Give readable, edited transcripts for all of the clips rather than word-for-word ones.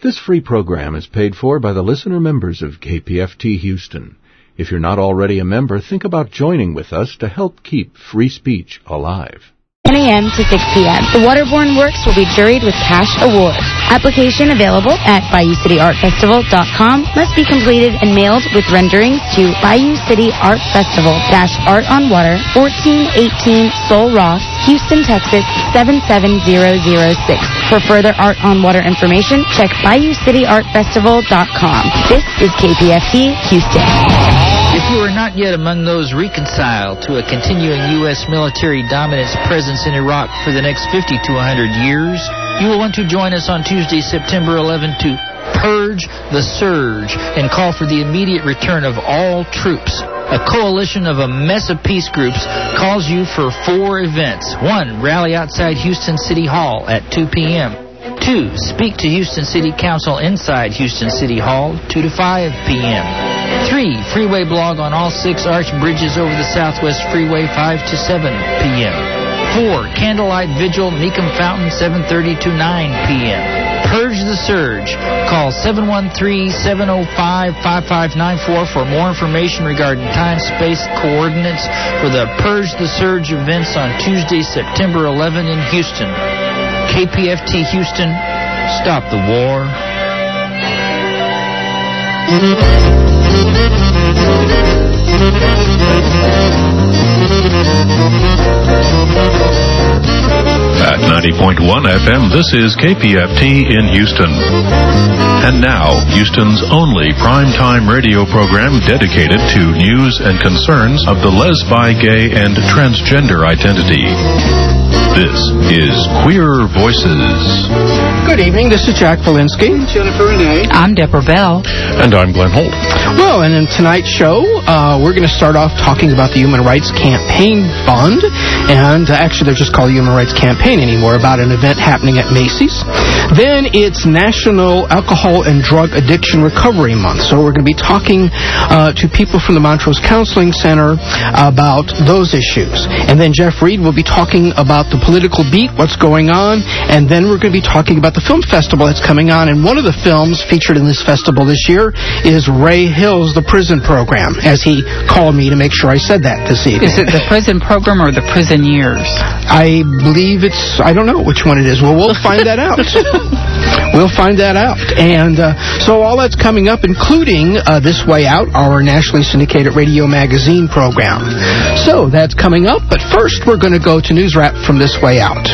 This free program is paid for by the listener members of KPFT Houston. If you're not already a member, think about joining with us to help keep free speech alive. 10 a.m. to 6 p.m. The Waterborne Works will be juried with cash awards. Application available at BayouCityArtFestival.com must be completed and mailed with renderings to Bayou City Art Festival, Art on Water, 1418 Sol Ross, Houston, Texas, 77006. For further Art on Water information, check BayouCityArtFestival.com. This is KPFT Houston. If you are not yet among those reconciled to a continuing U.S. military dominance presence in Iraq for the next 50 to 100 years, you will want to join us on Tuesday, September 11 to purge the surge and call for the immediate return of all troops. A coalition of a mess of peace groups calls you for 4 events. 1, rally outside Houston City Hall at 2 p.m. 2, speak to Houston City Council inside Houston City Hall, 2 to 5 p.m. 3, freeway blog on all 6 arch bridges over the Southwest Freeway, 5 to 7 p.m. 4, candlelight vigil, Mecum Fountain, 7:30 to 9 p.m. Purge the surge. Call 713-705-5594 for more information regarding time, space, coordinates for the Purge the Surge events on Tuesday, September 11 in Houston. KPFT Houston, stop the war. At 90.1 FM, this is KPFT in Houston. And now, Houston's only primetime radio program dedicated to news and concerns of the lesbi, gay, and transgender identity. This is Queer Voices. Good evening, this is Jack Valinsky. Jennifer Renee. I'm Deborah Bell. And I'm Glenn Holt. Well, and in tonight's show, we're going to start off talking about the Human Rights Campaign Fund. And actually, they're just called the Human Rights Campaign anymore, about an event happening at Macy's. Then it's National Alcohol and Drug Addiction Recovery Month. So we're going to be talking to people from the Montrose Counseling Center about those issues. And then Jeff Reed will be talking about the political beat, what's going on. And then we're going to be talking about the film festival that's coming on. And one of the films featured in this festival this year is Ray Hill's The Prison Program, as he called me to make sure I said that this evening. Is it the prison program or the prison years? I believe it's, I don't know which one it is. Well, we'll find that out. We'll find that out. And so all that's coming up, including This Way Out, our nationally syndicated radio magazine program. So that's coming up. But first, we're going to go to News Wrap from This Way Out.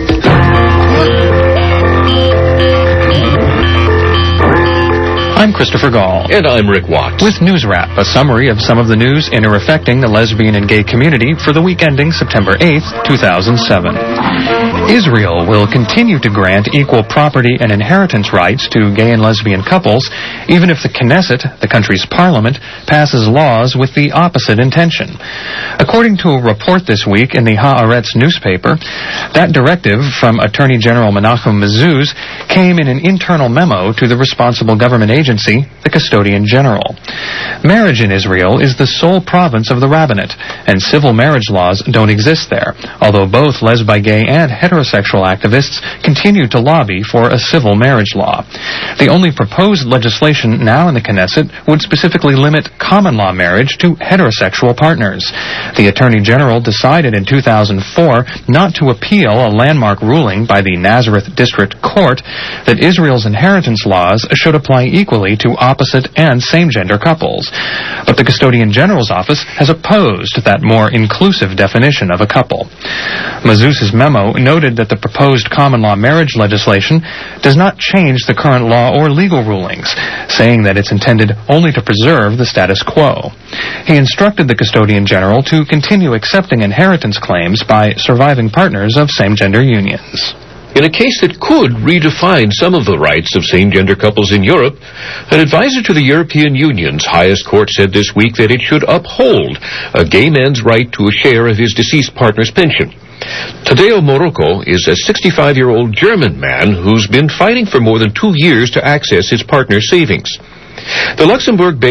I'm Christopher Gall. And I'm Rick Watts. With News Wrap, a summary of some of the news affecting the lesbian and gay community for the week ending September 8th, 2007. Israel will continue to grant equal property and inheritance rights to gay and lesbian couples, even if the Knesset, the country's parliament, passes laws with the opposite intention. According to a report this week in the Haaretz newspaper, that directive from Attorney General Menachem Mezuz came in an internal memo to the responsible government agency, the Custodian General. Marriage in Israel is the sole province of the rabbinate, and civil marriage laws don't exist there, although both lesbi, gay, and heterosexual activists continue to lobby for a civil marriage law. The only proposed legislation now in the Knesset would specifically limit common law marriage to heterosexual partners. The Attorney General decided in 2004 not to appeal a landmark ruling by the Nazareth District Court that Israel's inheritance laws should apply equally to opposite and same-gender couples. But the Custodian General's office has opposed that more inclusive definition of a couple. Mezuz's memo noted that the proposed common law marriage legislation does not change the current law or legal rulings, saying that it's intended only to preserve the status quo. He instructed the Custodian General to continue accepting inheritance claims by surviving partners of same-gender unions. In a case that could redefine some of the rights of same-gender couples in Europe, an advisor to the European Union's highest court said this week that it should uphold a gay man's right to a share of his deceased partner's pension. Tadeo Morocco is a 65-year-old German man who's been fighting for more than 2 years to access his partner's savings. The Luxembourg-based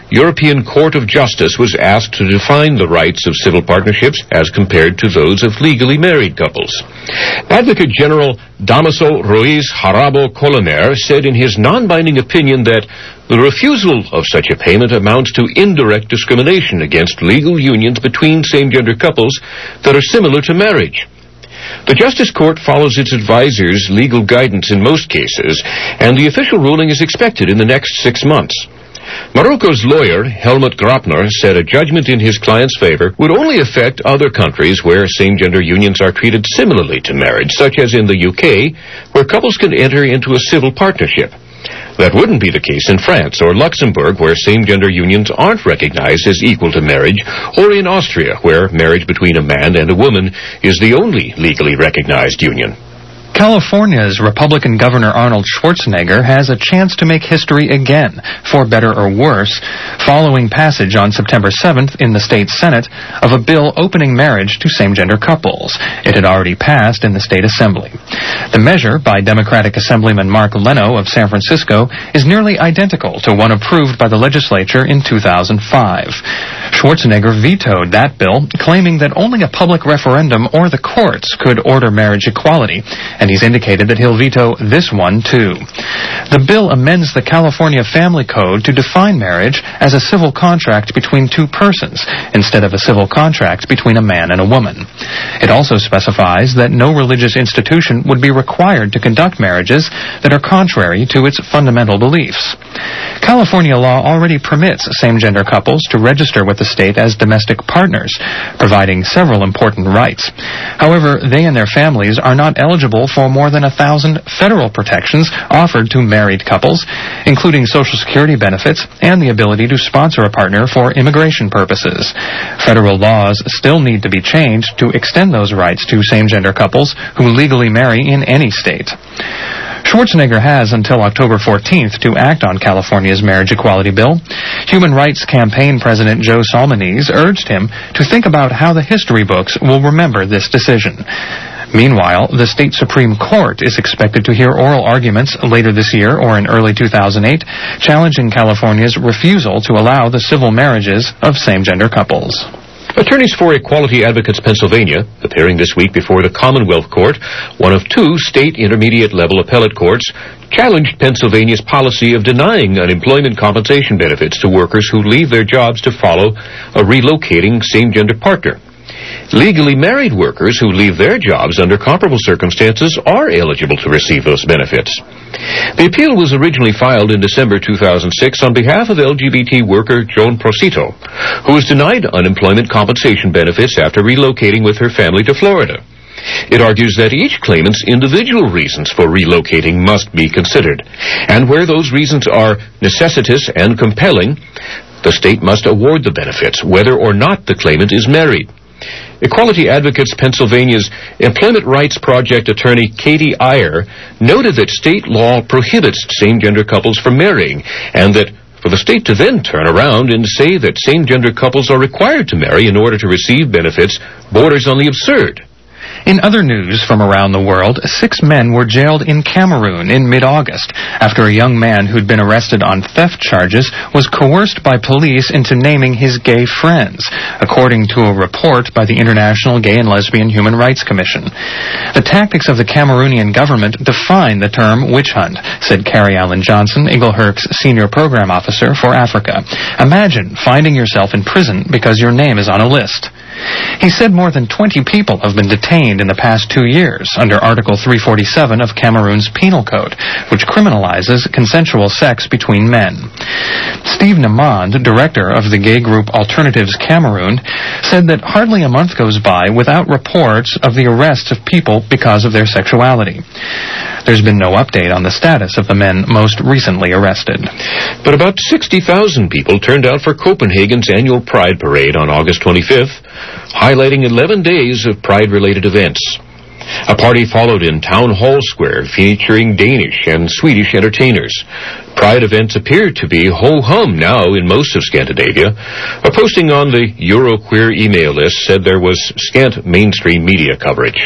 European Court of Justice was asked to define the rights of civil partnerships as compared to those of legally married couples. Advocate General Damaso Ruiz Jarabo Colomer said in his non-binding opinion that the refusal of such a payment amounts to indirect discrimination against legal unions between same-gender couples that are similar to marriage. The Justice Court follows its advisors' legal guidance in most cases, and the official ruling is expected in the next 6 months. Morocco's lawyer, Helmut Grapner, said a judgment in his client's favor would only affect other countries where same-gender unions are treated similarly to marriage, such as in the UK, where couples can enter into a civil partnership. That wouldn't be the case in France or Luxembourg, where same-gender unions aren't recognized as equal to marriage, or in Austria, where marriage between a man and a woman is the only legally recognized union. California's Republican Governor Arnold Schwarzenegger has a chance to make history again, for better or worse, following passage on September 7th in the state Senate of a bill opening marriage to same-gender couples. It had already passed in the state assembly. The measure by Democratic Assemblyman Mark Leno of San Francisco is nearly identical to one approved by the legislature in 2005. Schwarzenegger vetoed that bill, claiming that only a public referendum or the courts could order marriage equality, and he's indicated that he'll veto this one, too. The bill amends the California Family Code to define marriage as a civil contract between two persons, instead of a civil contract between a man and a woman. It also specifies that no religious institution would be required to conduct marriages that are contrary to its fundamental beliefs. California law already permits same-gender couples to register with the state as domestic partners, providing several important rights. However, they and their families are not eligible for more than 1,000 federal protections offered to married couples, including Social Security benefits and the ability to sponsor a partner for immigration purposes. Federal laws still need to be changed to extend those rights to same-gender couples who legally marry in any state. Schwarzenegger has until October 14th to act on California's marriage equality bill. Human Rights Campaign President Joe Salmonese urged him to think about how the history books will remember this decision. Meanwhile, the state Supreme Court is expected to hear oral arguments later this year or in early 2008, challenging California's refusal to allow the civil marriages of same-gender couples. Attorneys for Equality Advocates Pennsylvania, appearing this week before the Commonwealth Court, one of two state intermediate-level appellate courts, challenged Pennsylvania's policy of denying unemployment compensation benefits to workers who leave their jobs to follow a relocating same-gender partner. Legally married workers who leave their jobs under comparable circumstances are eligible to receive those benefits. The appeal was originally filed in December 2006 on behalf of LGBT worker Joan Procito, who was denied unemployment compensation benefits after relocating with her family to Florida. It argues that each claimant's individual reasons for relocating must be considered, and where those reasons are necessitous and compelling, the state must award the benefits, whether or not the claimant is married. Equality Advocates Pennsylvania's Employment Rights Project attorney Katie Iyer noted that state law prohibits same-gender couples from marrying, and that for the state to then turn around and say that same-gender couples are required to marry in order to receive benefits borders on the absurd. In other news from around the world, 6 men were jailed in Cameroon in mid-August after a young man who'd been arrested on theft charges was coerced by police into naming his gay friends, according to a report by the International Gay and Lesbian Human Rights Commission. The tactics of the Cameroonian government define the term witch hunt, said Carrie Allen Johnson, Eaglehurst's senior program officer for Africa. Imagine finding yourself in prison because your name is on a list. He said more than 20 people have been detained in the past 2 years under Article 347 of Cameroon's Penal Code, which criminalizes consensual sex between men. Steve Namond, director of the gay group Alternatives Cameroon, said that hardly a month goes by without reports of the arrests of people because of their sexuality. There's been no update on the status of the men most recently arrested. But about 60,000 people turned out for Copenhagen's annual Pride Parade on August 25th, highlighting 11 days of Pride-related events. A party followed in Town Hall Square, featuring Danish and Swedish entertainers. Pride events appear to be ho-hum now in most of Scandinavia. A posting on the Euroqueer email list said there was scant mainstream media coverage.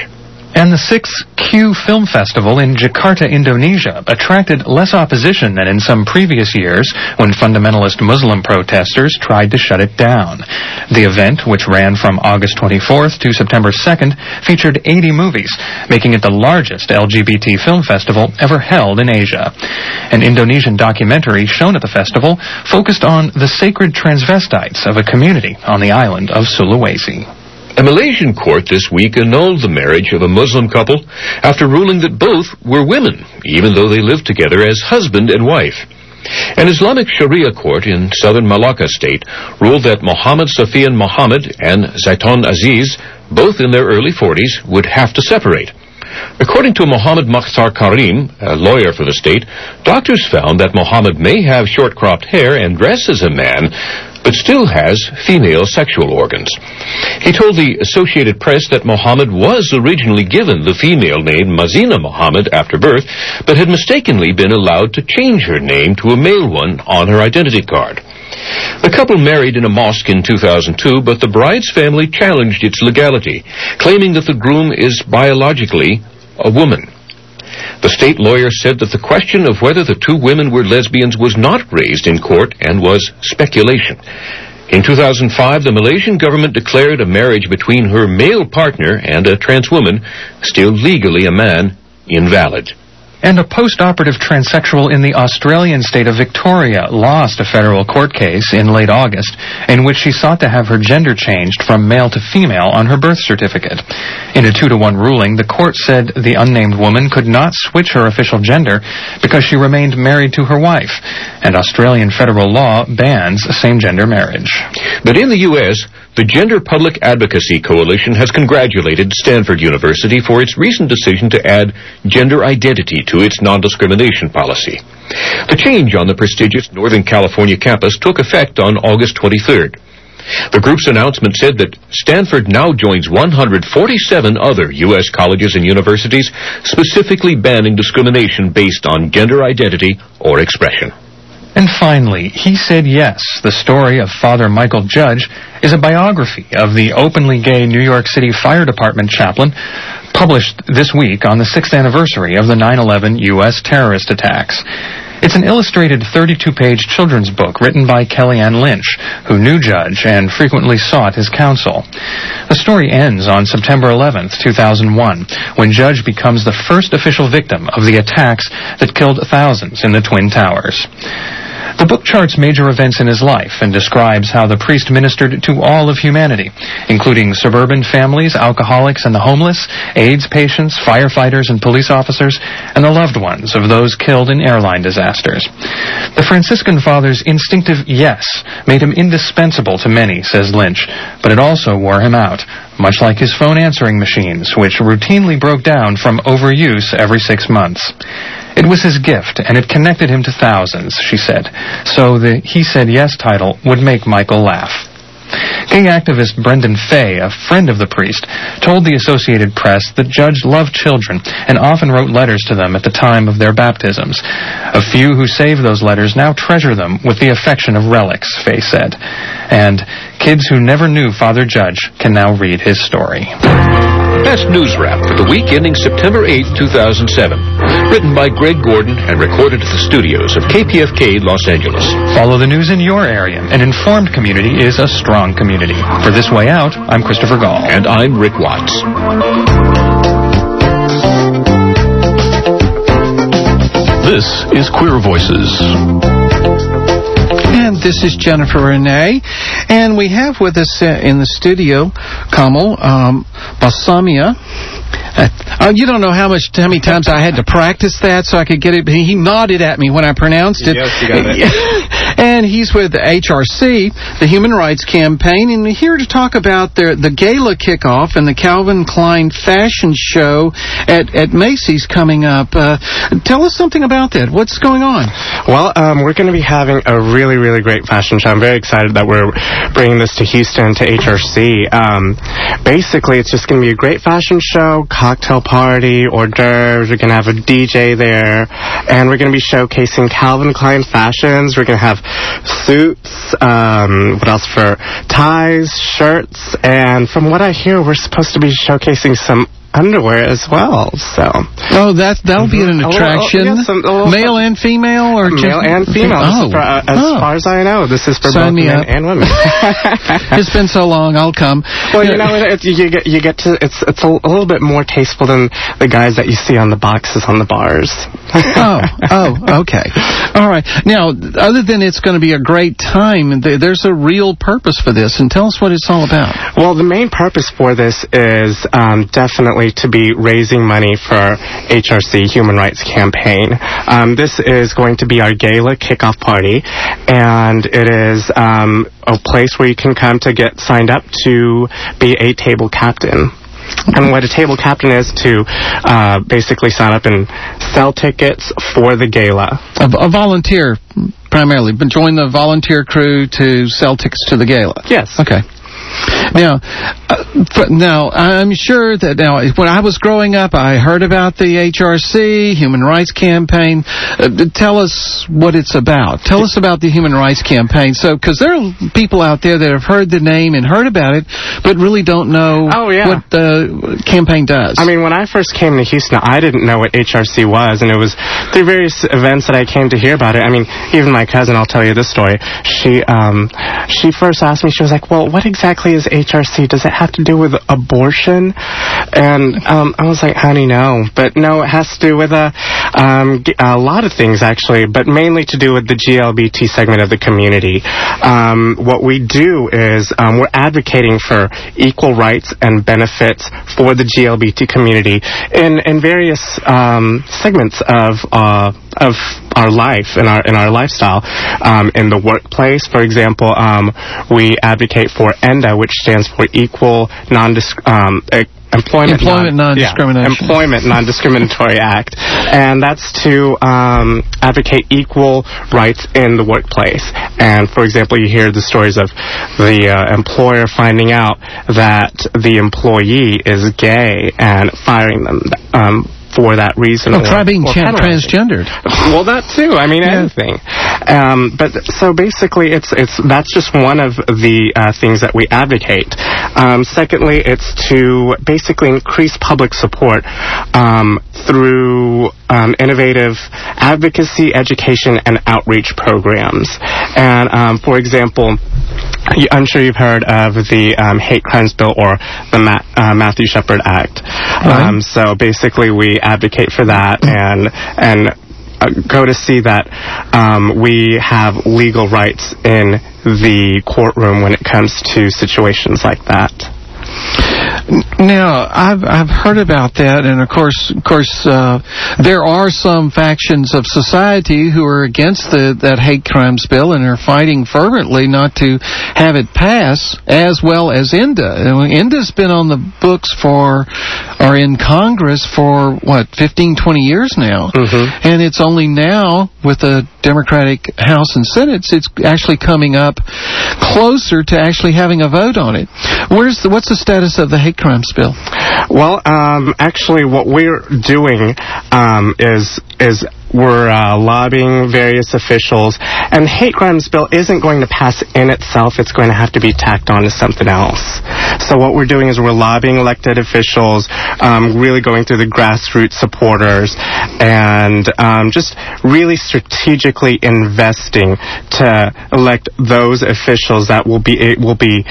And the 6Q Film Festival in Jakarta, Indonesia, attracted less opposition than in some previous years when fundamentalist Muslim protesters tried to shut it down. The event, which ran from August 24th to September 2nd, featured 80 movies, making it the largest LGBT film festival ever held in Asia. An Indonesian documentary shown at the festival focused on the sacred transvestites of a community on the island of Sulawesi. A Malaysian court this week annulled the marriage of a Muslim couple after ruling that both were women, even though they lived together as husband and wife. An Islamic Sharia court in southern Malacca state ruled that Muhammad Safian Muhammad and Zaiton Aziz, both in their early 40s, would have to separate. According to Muhammad Makhtar Karim, a lawyer for the state, doctors found that Muhammad may have short-cropped hair and dress as a man, but still has female sexual organs. He told the Associated Press that Muhammad was originally given the female name Mazina Muhammad after birth, but had mistakenly been allowed to change her name to a male one on her identity card. The couple married in a mosque in 2002, but the bride's family challenged its legality, claiming that the groom is biologically a woman. The state lawyer said that the question of whether the two women were lesbians was not raised in court and was speculation. In 2005, the Malaysian government declared a marriage between her male partner and a trans woman, still legally a man, invalid. And a post-operative transsexual in the Australian state of Victoria lost a federal court case in late August in which she sought to have her gender changed from male to female on her birth certificate. In a 2-to-1 ruling, the court said the unnamed woman could not switch her official gender because she remained married to her wife, and Australian federal law bans same-gender marriage. But in the U.S., the Gender Public Advocacy Coalition has congratulated Stanford University for its recent decision to add gender identity to its non-discrimination policy. The change on the prestigious Northern California campus took effect on August 23rd. The group's announcement said that Stanford now joins 147 other U.S. colleges and universities specifically banning discrimination based on gender identity or expression. And finally, He Said Yes, the story of Father Michael Judge, is a biography of the openly gay New York City Fire Department chaplain, published this week on the 6th anniversary of the 9/11 U.S. terrorist attacks. It's an illustrated 32-page children's book written by Kellyanne Lynch, who knew Judge and frequently sought his counsel. The story ends on September 11th, 2001, when Judge becomes the first official victim of the attacks that killed thousands in the Twin Towers. The book charts major events in his life and describes how the priest ministered to all of humanity, including suburban families, alcoholics and the homeless, AIDS patients, firefighters and police officers, and the loved ones of those killed in airline disasters. The Franciscan Father's instinctive yes made him indispensable to many, says Lynch, but it also wore him out, much like his phone answering machines, which routinely broke down from overuse every 6 months. It was his gift, and it connected him to thousands, she said, so the He Said Yes title would make Michael laugh. Gay activist Brendan Fay, a friend of the priest, told the Associated Press that Judge loved children and often wrote letters to them at the time of their baptisms. A few who saved those letters now treasure them with the affection of relics, Fay said. And kids who never knew Father Judge can now read his story. That's News Wrap for the week ending September 8, 2007. Written by Greg Gordon and recorded at the studios of KPFK Los Angeles. Follow the news in your area. An informed community is a strong community. For This Way Out, I'm Christopher Gall. And I'm Rick Watts. This is Queer Voices. And this is Jennifer Renee, and we have with us in the studio Kamal Balsamia. You don't know how many times I had to practice that so I could get it, but he nodded at me when I pronounced it. Yes, you got it. And he's with the HRC, the Human Rights Campaign, and we're here to talk about the gala kickoff and the Calvin Klein fashion show at Macy's coming up. Tell us something about that. What's going on? Well, we're going to be having a really, really great fashion show. I'm very excited that we're bringing this to Houston, to HRC. Basically, it's just going to be a great fashion show, cocktail party, hors d'oeuvres. We're going to have a DJ there, and we're going to be showcasing Calvin Klein fashions. We're going to have suits, what else for ties, shirts, and from what I hear, we're supposed to be showcasing some underwear as well. So. Oh, that'll be an attraction. Male and female, or male and female. As far as I know, this is for both men and women. It's been so long. I'll come. Well, you get to. It's a little bit more tasteful than the guys that you see on the boxes on the bars. Okay. All right. Now, other than it's going to be a great time, there's a real purpose for this, and tell us what it's all about. Well, the main purpose for this is definitely to be raising money for HRC Human Rights Campaign. This is going to be our gala kickoff party, and it is a place where you can come to get signed up to be a table captain. And what a table captain is to basically sign up and sell tickets for the gala. A volunteer, primarily, but join the volunteer crew to sell tickets to the gala. Yes. Okay. Now, I'm sure that when I was growing up, I heard about the HRC, Human Rights Campaign. Tell us what it's about. Tell us about the Human Rights Campaign. So, because there are people out there that have heard the name and heard about it, but really don't know what the campaign does. I mean, when I first came to Houston, I didn't know what HRC was, and it was through various events that I came to hear about it. I mean, even my cousin, I'll tell you this story. She first asked me, she was like, well, what exactly is HRC? Does it have to do with abortion? And I was like, honey, no. But no, it has to do with a lot of things, actually, but mainly to do with the GLBT segment of the community. What we do is we're advocating for equal rights and benefits for the GLBT community in various segments of our life, in our lifestyle. In the workplace, for example, we advocate for ENDA, which stands for Equal Employment Non-Discriminatory Act, and that's to advocate equal rights in the workplace. And for example, you hear the stories of the employer finding out that the employee is gay and firing them for that reason. Try being transgendered. Well, that too. I mean, anything. But so basically, that's just one of the things that we advocate. Secondly, it's to basically increase public support through innovative advocacy, education, and outreach programs. And for example, I'm sure you've heard of the Hate Crimes Bill, or the Matthew Shepard Act. Right. So basically, we advocate for that and go to see that we have legal rights in the courtroom when it comes to situations like that. Now, I've heard about that, and of course, there are some factions of society who are against that hate crimes bill and are fighting fervently not to have it pass, as well as ENDA. ENDA's been on the books or in Congress for, 15, 20 years now, and it's only now, with the Democratic House and Senate, it's actually coming up closer to actually having a vote on it. What's the status of the hate crimes bill? Well, actually, what we're doing is we're lobbying various officials, and the hate crimes bill isn't going to pass in itself. It's going to have to be tacked on to something else. So what we're doing is we're lobbying elected officials, really going through the grassroots supporters, and just really strategically investing to elect those officials that will be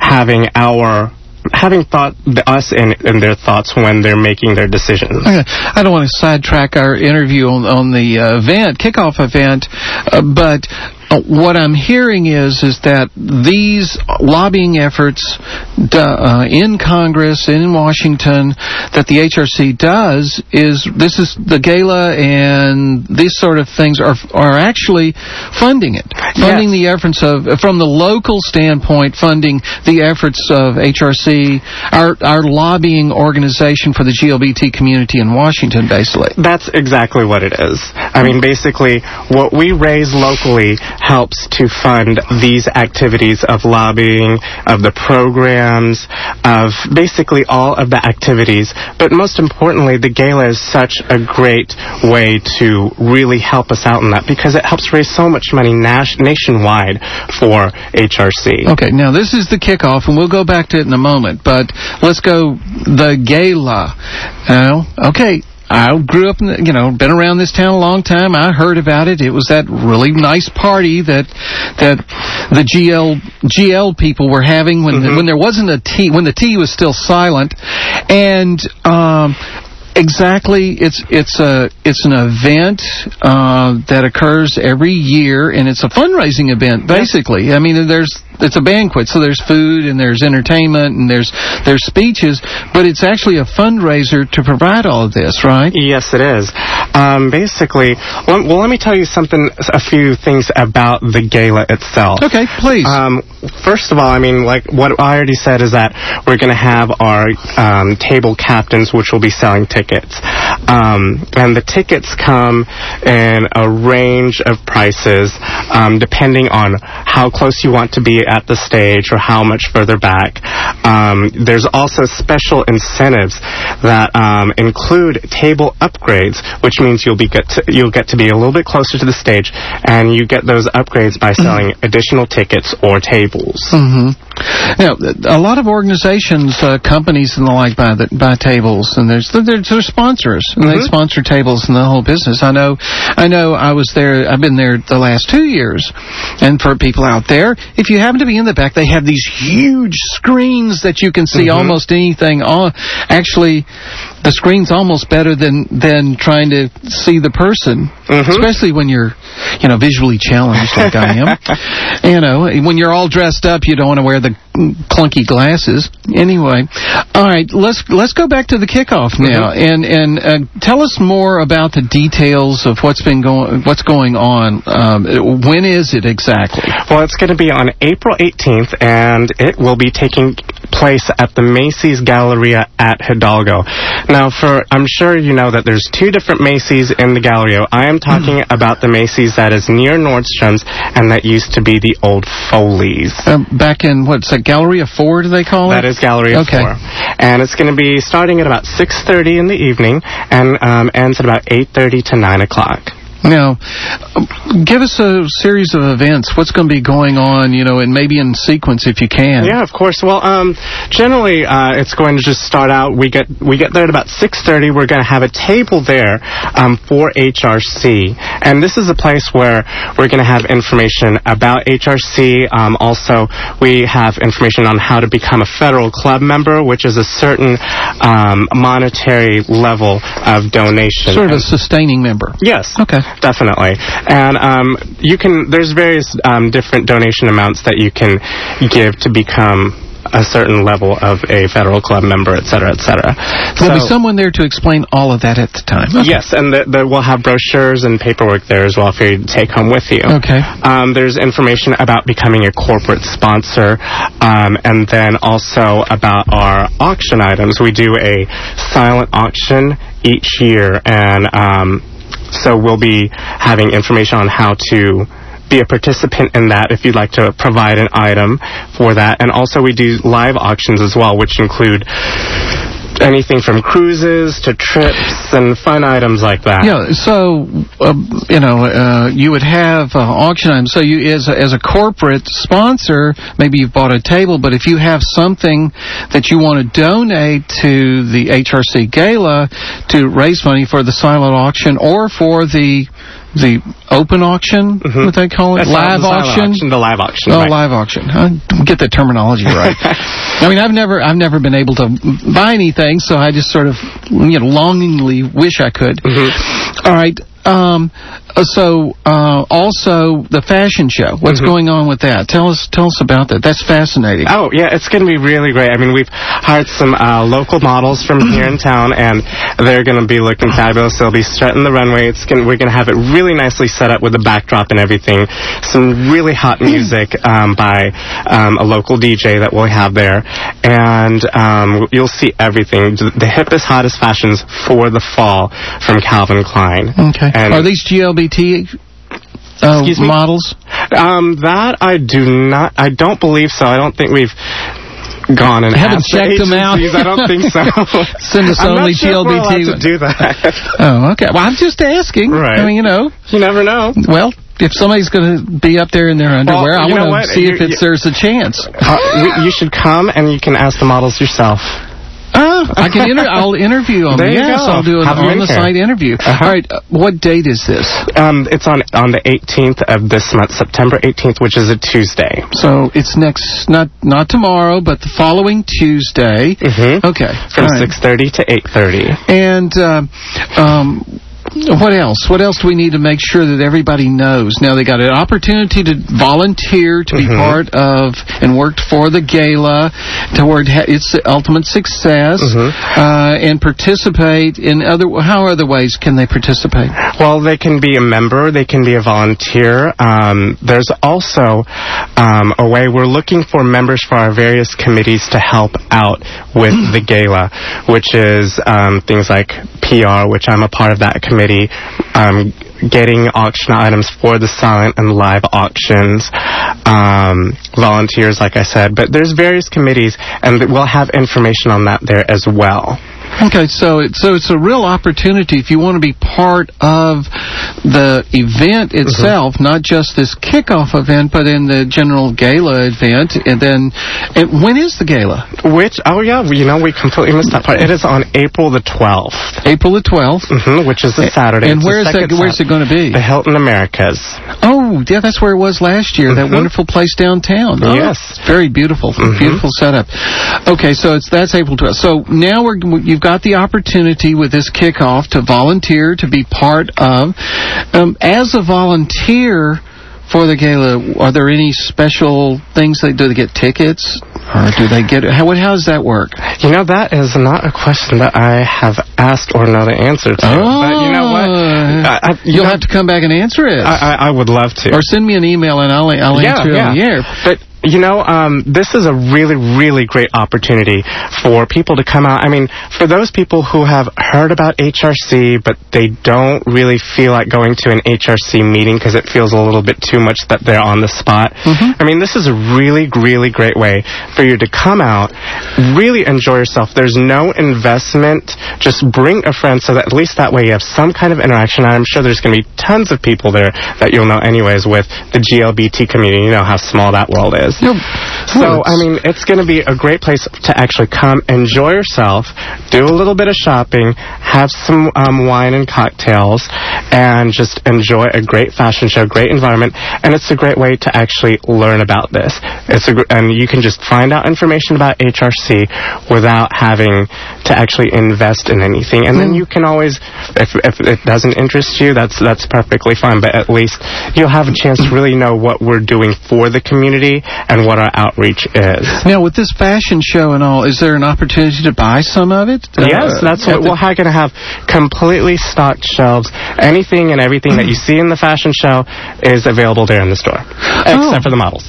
having thought us in their thoughts when they're making their decisions. Okay. I don't want to sidetrack our interview on the kickoff event, but what I'm hearing is that these lobbying efforts in Congress and in Washington that the HRC does this is the gala, and these sort of things are actually funding it, funding the efforts from the local standpoint, funding the efforts of HRC, our lobbying organization for the GLBT community in Washington, basically. That's exactly what it is. I mean, basically, what we raise locally helps to fund these activities of lobbying, of the programs, of basically all of the activities. But most importantly, the gala is such a great way to really help us out in that, because it helps raise so much money nationwide for HRC. Okay, now this is the kickoff, and we'll go back to it in a moment, but let's go the gala. Okay. I grew up, been around this town a long time. I heard about it. It was that really nice party that the GL people were having when there wasn't a T, when the T was still silent, and exactly, it's an event that occurs every year, and it's a fundraising event basically. I mean, it's a banquet, so there's food and there's entertainment and there's speeches, but it's actually a fundraiser to provide all of this, right? Yes, it is. Basically, well, let me tell you a few things about the gala itself. Okay, please. First of all, I mean, like what I already said is that we're going to have our table captains, which will be selling tickets. And the tickets come in a range of prices, depending on how close you want to be at the stage or how much further back. There's also special incentives that include table upgrades, which means you'll get to be a little bit closer to the stage, and you get those upgrades by selling additional tickets or tables. Mm-hmm. Now, a lot of organizations, companies and the like buy tables, and they're sponsors, and they sponsor tables and the whole business. I know I was there, I've been there the last 2 years, and for people out there, if you happen to be in the back, they have these huge screens that you can see almost anything on. Actually, the screen's almost better than trying to see the person, especially when you're, visually challenged like I am. When you're all dressed up, you don't want to wear the clunky glasses. Anyway, all right, let's go back to the kickoff now, and tell us more about the details of what's going on. When is it exactly? Well, it's going to be on April 18th, and it will be taking place at the Macy's Galleria at Hidalgo. Now, I'm sure you know that there's two different Macy's in the Galleria. I am talking about the Macy's that is near Nordstrom's, and that used to be the old Foley's. Back in, what's that, Galleria 4, do they call it? That is Galleria 4. And it's going to be starting at about 6:30 in the evening, and ends at about 8:30 to 9 o'clock. Now, give us a series of events. What's going to be going on, and maybe in sequence if you can. Yeah, of course. Well, generally, it's going to just start out. We get there at about 6:30. We're going to have a table there for HRC, and this is a place where we're going to have information about HRC. Also, we have information on how to become a federal club member, which is a certain monetary level of donation. Sort of a sustaining member. Yes. Okay. Definitely. And there's various different donation amounts that you can give to become a certain level of a federal club member, et cetera, et cetera. There'll be someone there to explain all of that at the time. Okay. Yes, and we'll have brochures and paperwork there as well for you to take home with you. Okay. There's information about becoming a corporate sponsor, and then also about our auction items. We do a silent auction each year, and so we'll be having information on how to be a participant in that if you'd like to provide an item for that. And also we do live auctions as well, which include anything from cruises to trips and fun items like that. Yeah, so, you would have auction items. So you, as a corporate sponsor, maybe you've bought a table, but if you have something that you want to donate to the HRC Gala to raise money for the silent auction or for the open auction, what they call it? Live auction? The live auction. Oh, right. Live auction. Get the terminology right. I mean, I've never been able to buy anything, so I just sort of, longingly wish I could. All right. Also the fashion show. What's going on with that? Tell us about that. That's fascinating. Oh, yeah, it's going to be really great. I mean, we've hired some local models from here in town, and they're going to be looking fabulous. They'll be strutting the runway. We're going to have it really nicely set up with a backdrop and everything. Some really hot music by a local DJ that we'll have there, and you'll see everything. The hippest, hottest fashions for the fall from Calvin Klein. Okay. And are these GLBT models? That I don't believe so. I don't think we've gone and haven't checked them out. I don't think so. Send us I'm only not sure GLBT. We're allowed to do that. Oh, okay. Well, I'm just asking. Right. I mean, you never know. Well, if somebody's going to be up there in their underwear, I want to see if there's a chance. You should come and you can ask the models yourself. I can I'll interview them. There you go. I'll do an on-the-site interview. All right, what date is this? It's on the 18th of this month, September 18th, which is a Tuesday. So it's not tomorrow, but the following Tuesday. Mm-hmm. Okay. From 6:30 to 8:30. And what else? What else do we need to make sure that everybody knows? Now, they got an opportunity to volunteer to be part of and work for the gala toward its ultimate success and participate in how other ways can they participate? Well, they can be a member. They can be a volunteer. There's also a way we're looking for members for our various committees to help out with the gala, which is things like PR, which I'm a part of that committee, getting auction items for the silent and live auctions, volunteers, like I said. But there's various committees, and we'll have information on that there as well. Okay, so it's a real opportunity if you want to be part of the event itself, not just this kickoff event, but in the general gala event. And when is the gala? We completely missed that part. It is on April the 12th. April the 12th? Which is a Saturday. And where's it going to be? The Hilton Americas. Oh, yeah, that's where it was last year, that wonderful place downtown. Oh, yes. Very beautiful. Beautiful setup. Okay, so that's April 12th. So now you've got the opportunity with this kickoff to volunteer, to be part of. As a volunteer for the gala, are there any special things? Do they get tickets? Or do they get how does that work? That is not a question that I have asked or know the answer to. Oh, but you know what? You'll have to come back and answer it. I would love to. Or send me an email and I'll answer it on the air. But this is a really, really great opportunity for people to come out. I mean, for those people who have heard about HRC, but they don't really feel like going to an HRC meeting because it feels a little bit too much that they're on the spot. I mean, this is a really, really great way for you to come out, really enjoy yourself. There's no investment. Just bring a friend so that at least that way you have some kind of interaction. I'm sure there's going to be tons of people there that you'll know anyways with the GLBT community. You know how small that world is. So, I mean, it's going to be a great place to actually come, enjoy yourself, do a little bit of shopping, have some wine and cocktails, and just enjoy a great fashion show, great environment. And it's a great way to actually learn about this. And you can just find out information about HRC without having to actually invest in anything. And then you can always, if it doesn't interest you, that's perfectly fine. But at least you'll have a chance to really know what we're doing for the community and what our outreach is. Now, with this fashion show and all, is there an opportunity to buy some of it? Yes, that's what we're going to have. Completely stocked shelves. Anything and everything that you see in the fashion show is available there in the store, except for the models.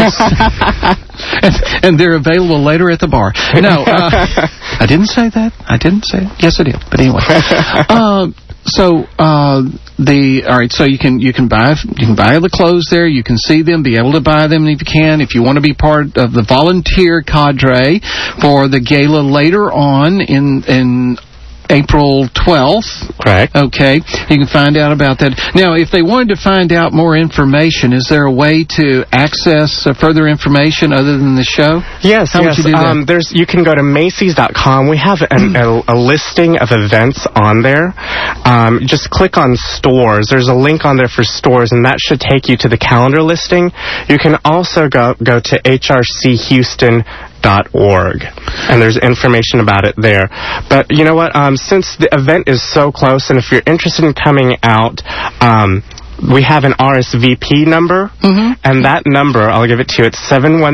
And they're available later at the bar. No, I didn't say that. I didn't say it. Yes, I did. But anyway. So you can buy the clothes there. You can see them, be able to buy them if you can. If you want to be part of the volunteer cadre for the gala later on in April 12th. Correct. Okay. You can find out about that. Now, if they wanted to find out more information, is there a way to access further information other than the show? Yes. How would you do that? You can go to Macy's.com. We have a listing of events on there. Just click on stores. There's a link on there for stores, and that should take you to the calendar listing. You can also go to HRCHouston.org, and there's information about it there. But you know what? Since the event is so close, and if you're interested in coming out, we have an RSVP number, and that number, I'll give it to you, it's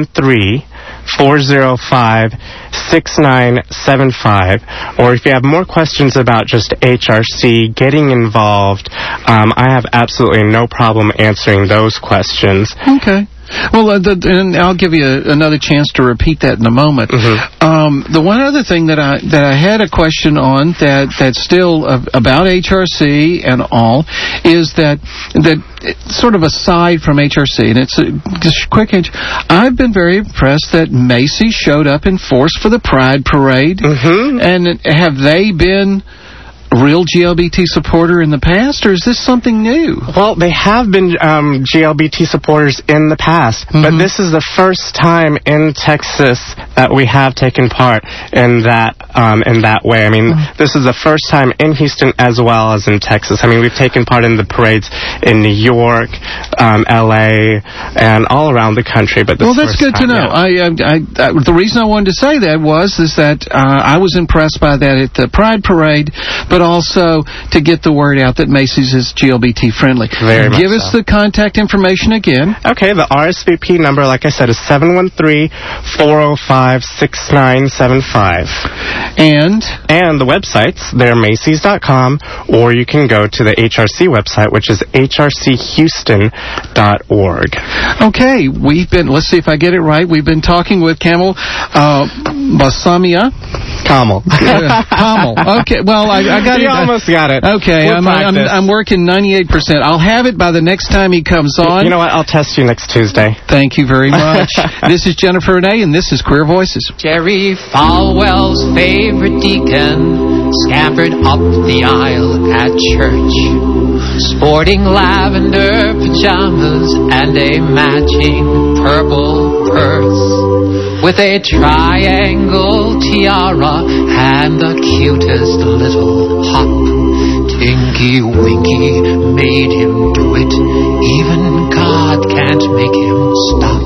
713-405-6975. Or if you have more questions about just HRC, getting involved, I have absolutely no problem answering those questions. Okay. Well, and I'll give you another chance to repeat that in a moment. The one other thing that I had a question on that's still about HRC and all is that sort of aside from HRC, and it's just quick. I've been very impressed that Macy's showed up in force for the Pride Parade, and have they been real GLBT supporter in the past, or is this something new? Well, they have been GLBT supporters in the past, but this is the first time in Texas that we have taken part in that way. I mean, this is the first time in Houston as well as in Texas. I mean, we've taken part in the parades in New York, LA, and all around the country. But well, that's good to know. The reason I wanted to say that was that I was impressed by that at the Pride Parade, but also to get the word out that Macy's is GLBT friendly. Very much Give us the contact information again. Okay, the RSVP number, like I said, is 713-405-6975. And the websites, they're Macy's.com, or you can go to the HRC website, which is hrchouston.org. Okay, let's see if I get it right. We've been talking with Kamel Basamia. Kamel. Kamel. Okay, well, I got it. You almost got it. Okay, I'm working 98%. I'll have it by the next time he comes on. You know what? I'll test you next Tuesday. Thank you very much. This is Jennifer Renee, and this is Queer Voices. Jerry Falwell's favorite deacon scampered up the aisle at church, sporting lavender pajamas and a matching purple purse, with a triangle tiara and the cutest little hop. Tinky Winky made him do it. Even God can't make him stop.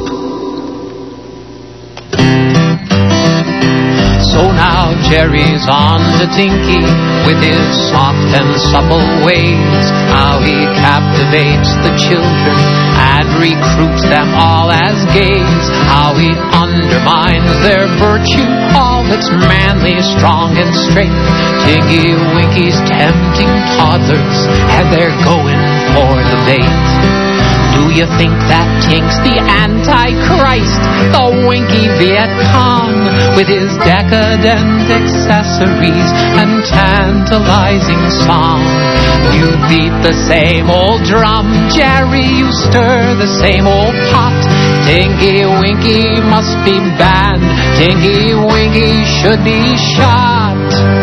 So now Jerry's on to Tinky with his soft and supple ways. How he captivates the children and recruits them all as gays. How he undermines their virtue, all that's manly, strong, and straight. Tinky Winky's tempting toddlers, and they're going for the bait. Do you think that Tink's the Antichrist, the Winky Viet Cong, with his decadent accessories and tantalizing song? You beat the same old drum, Jerry, you stir the same old pot. Tinky Winky must be banned, Tinky Winky should be shot.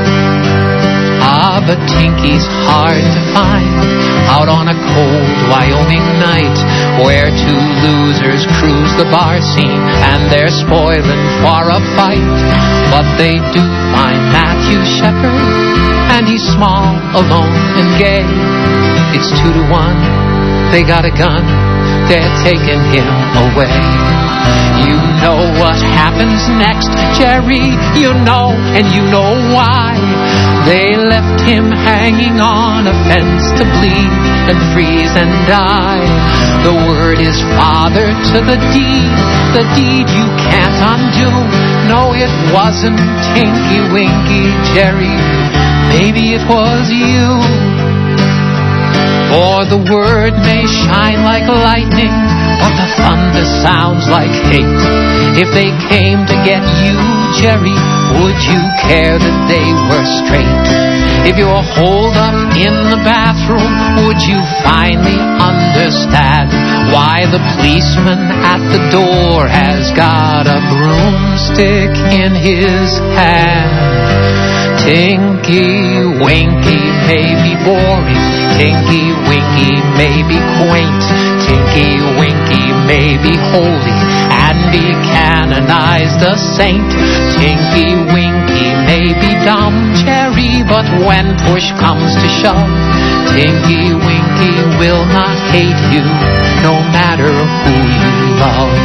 But Tinky's hard to find out on a cold Wyoming night, where two losers cruise the bar scene and they're spoiling for a fight. But they do find Matthew Shepard, and he's small, alone, and gay. It's 2-1, they got a gun, they're taking him away. You know what happens next, Jerry, you know, and you know why. They left him hanging on a fence to bleed and freeze and die. The word is father to the deed you can't undo. No, it wasn't Tinky Winky, Jerry, maybe it was you. For the word may shine like lightning, but the thunder sounds like hate. If they came to get you, Jerry, would you care that they were straight? If you're holed up in the bathroom, would you finally understand why the policeman at the door has got a broomstick in his hand? Tinky Winky may be boring, Tinky Winky may be quaint, Tinky Winky may be holy and be canonized a saint. Tinky Winky may be dumb, Jerry, but when push comes to shove, Tinky Winky will not hate you, no matter who you love.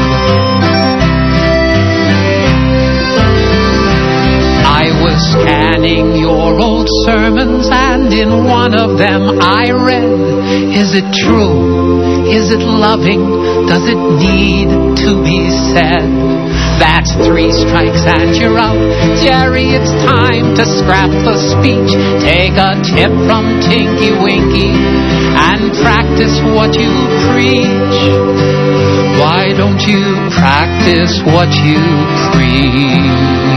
I was scanning your old sermons, and in one of them I read, is it true? Is it loving? Does it need to be said? That's 3 strikes and you're out. Jerry, it's time to scrap the speech. Take a tip from Tinky Winky and practice what you preach. Why don't you practice what you preach?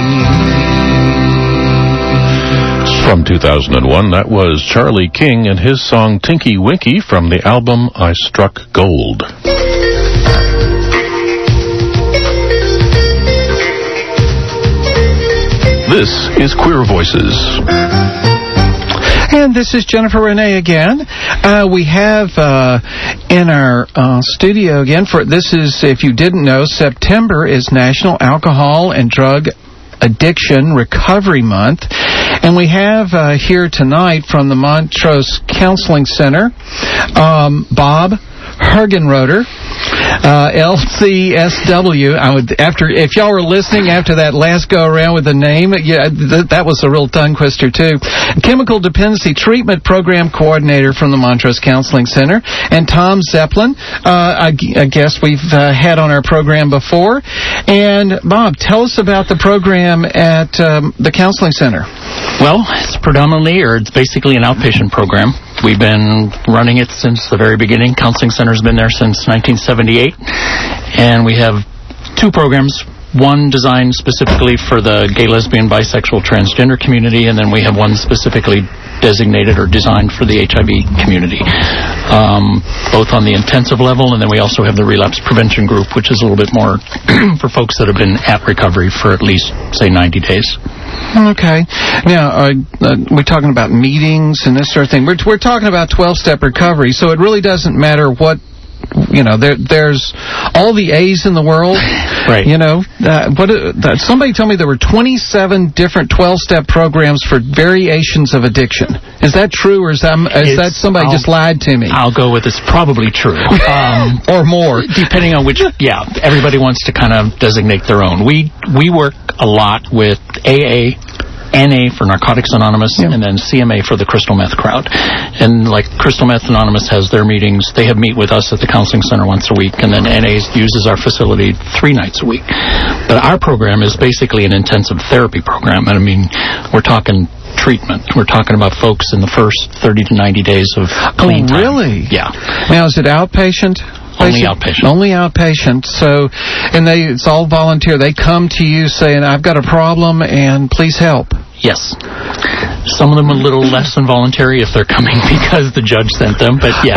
From 2001, that was Charlie King and his song Tinky Winky from the album I Struck Gold. This is Queer Voices. And this is Jennifer Renee again. We have in our studio again, this is, if you didn't know, September is National Alcohol and Drug Addiction Recovery Month. And we have here tonight from the Montrose Counseling Center, Bob Hergenroder, LCSW. If y'all were listening after that last go around with the name, that was a real tongue twister too. Chemical Dependency Treatment Program Coordinator from the Montrose Counseling Center, and Tom Zeppelin, I guess we've had on our program before. And Bob, tell us about the program at the Counseling Center. Well, it's basically an outpatient program. We've been running it since the very beginning. Counseling Center's been there since 1978, and we have two programs. One designed specifically for the gay, lesbian, bisexual, transgender community, and then we have one specifically designated or designed for the HIV community, both on the intensive level, and then we also have the relapse prevention group, which is a little bit more for folks that have been at recovery for at least, say, 90 days. Okay. Now, we're talking about meetings and this sort of thing. We're talking about 12-step recovery, so it really doesn't matter what, there's all the A's in the world. Right. Somebody told me there were 27 different 12-step programs for variations of addiction. Is that true, or is that somebody just lied to me? I'll go with it's probably true. Or more. Depending on which, everybody wants to kind of designate their own. We work a lot with AA, NA for Narcotics Anonymous, and then CMA for the Crystal Meth crowd. And like Crystal Meth Anonymous has their meetings, they meet with us at the Counseling Center once a week, and then NA uses our facility 3 nights a week. But our program is basically an intensive therapy program, and I mean, we're talking treatment. We're talking about folks in the first 30 to 90 days of clean time. Really? Yeah. Now, is it outpatient? Only outpatient. Only outpatient. So, and it's all volunteer. They come to you saying, I've got a problem and please help. Yes. Some of them a little less than voluntary if they're coming because the judge sent them, but yes.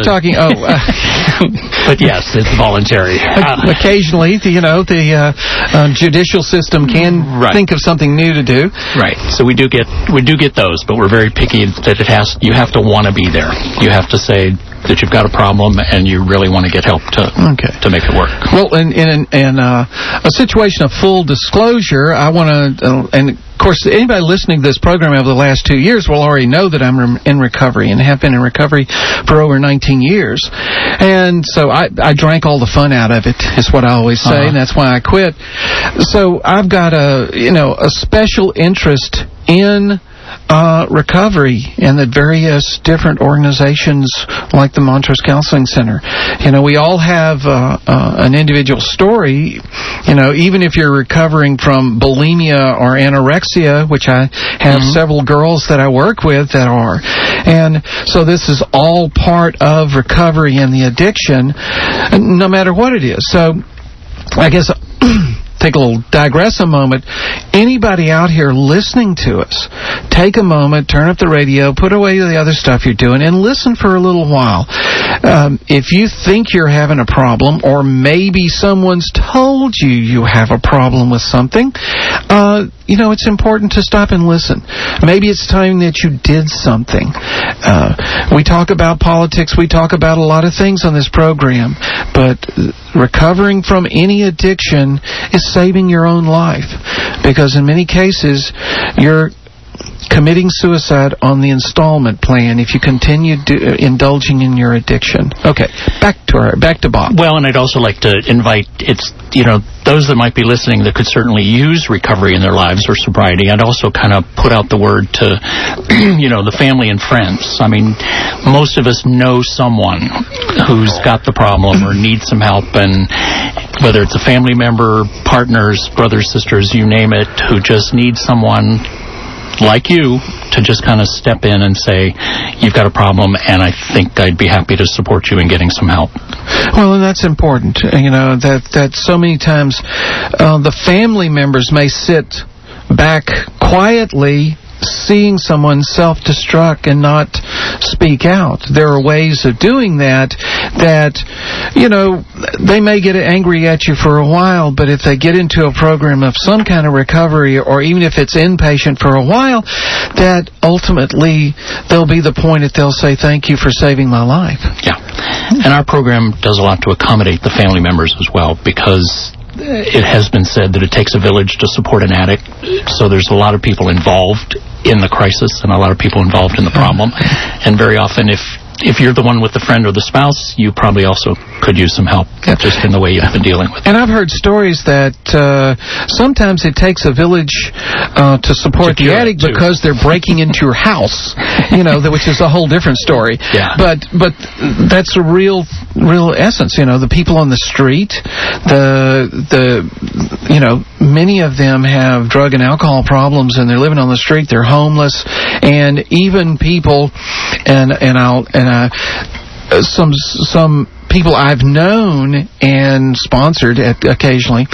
But yes, it's voluntary. Occasionally, the judicial system can think of something new to do. Right. So we do get those, but we're very picky that you have to want to be there. You have to say that you've got a problem and you really want to get help to make it work. Well, in a situation of full disclosure, I want to, and of course, anybody listening to this program over the last 2 years will already know that I'm in recovery and have been in recovery for over 19 years. And so I drank all the fun out of it, is what I always say, and that's why I quit. So I've got a special interest in recovery and the various different organizations like the Montrose Counseling Center. We all have an individual story, even if you're recovering from bulimia or anorexia, which I have several girls that I work with that are. And so this is all part of recovery and the addiction, no matter what it is. So I guess digress a moment. Anybody out here listening to us, take a moment, turn up the radio, put away the other stuff you're doing, and listen for a little while. If you think you're having a problem, or maybe someone's told you have a problem with something, it's important to stop and listen. Maybe it's time that you did something. We talk about politics, we talk about a lot of things on this program, but recovering from any addiction is saving your own life, because in many cases you're committing suicide on the installment plan if you continue indulging in your addiction. Okay, back to Bob. Well, and I'd also like to invite those that might be listening that could certainly use recovery in their lives or sobriety. I'd also kind of put out the word to the family and friends. I mean, most of us know someone who's got the problem or needs some help, and whether it's a family member, partners, brothers, sisters, you name it, who just needs someone like you to just kind of step in and say, you've got a problem, and I think I'd be happy to support you in getting some help. Well, and that's important. That so many times the family members may sit back quietly seeing someone self-destruct and not speak out. There are ways of doing that, you know, they may get angry at you for a while, but if they get into a program of some kind of recovery, or even if it's inpatient for a while, that ultimately there'll be the point that they'll say, thank you for saving my life. Yeah. And our program does a lot to accommodate the family members as well, because it has been said that it takes a village to support an addict. So there's a lot of people involved in the crisis and a lot of people involved in the problem. And very often, if you're the one with the friend or the spouse, you probably also could use some help, just in the way you've been dealing with it. And I've heard stories that sometimes it takes a village to support the addict because they're breaking into your house, you know, which is a whole different story. Yeah. But that's a real essence, you know, the people on the street, you know, many of them have drug and alcohol problems and they're living on the street, they're homeless, and even people, some people I've known and sponsored occasionally,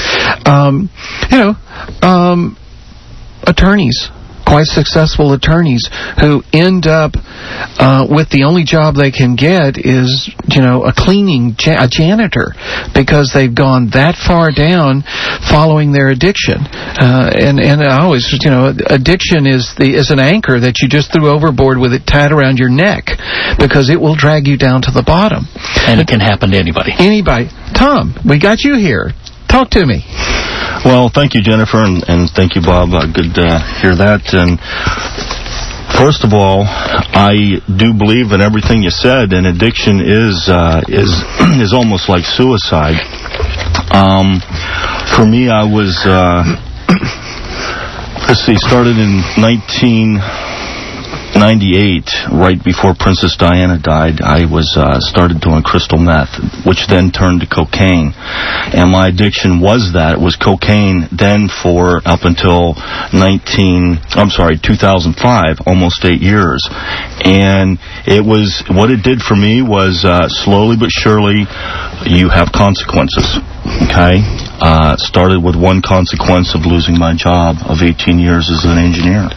attorneys, quite successful attorneys who end up with the only job they can get is, you know, a janitor, because they've gone that far down following their addiction. And I always, you know, addiction is an anchor that you just threw overboard with it tied around your neck, because it will drag you down to the bottom. And it can happen to anybody. Anybody. Tom, we got you here. Talk to me. Well, thank you, Jennifer, and thank you, Bob. Good to hear that. And first of all, I do believe in everything you said, and addiction is almost like suicide. For me, I was started in 1998, right before Princess Diana died. I was started doing crystal meth, which then turned to cocaine. And my addiction was that. It was cocaine then for up until 2005, almost 8 years. And it was, what it did for me was slowly but surely you have consequences. Okay? Started with one consequence of losing my job of 18 years as an engineer.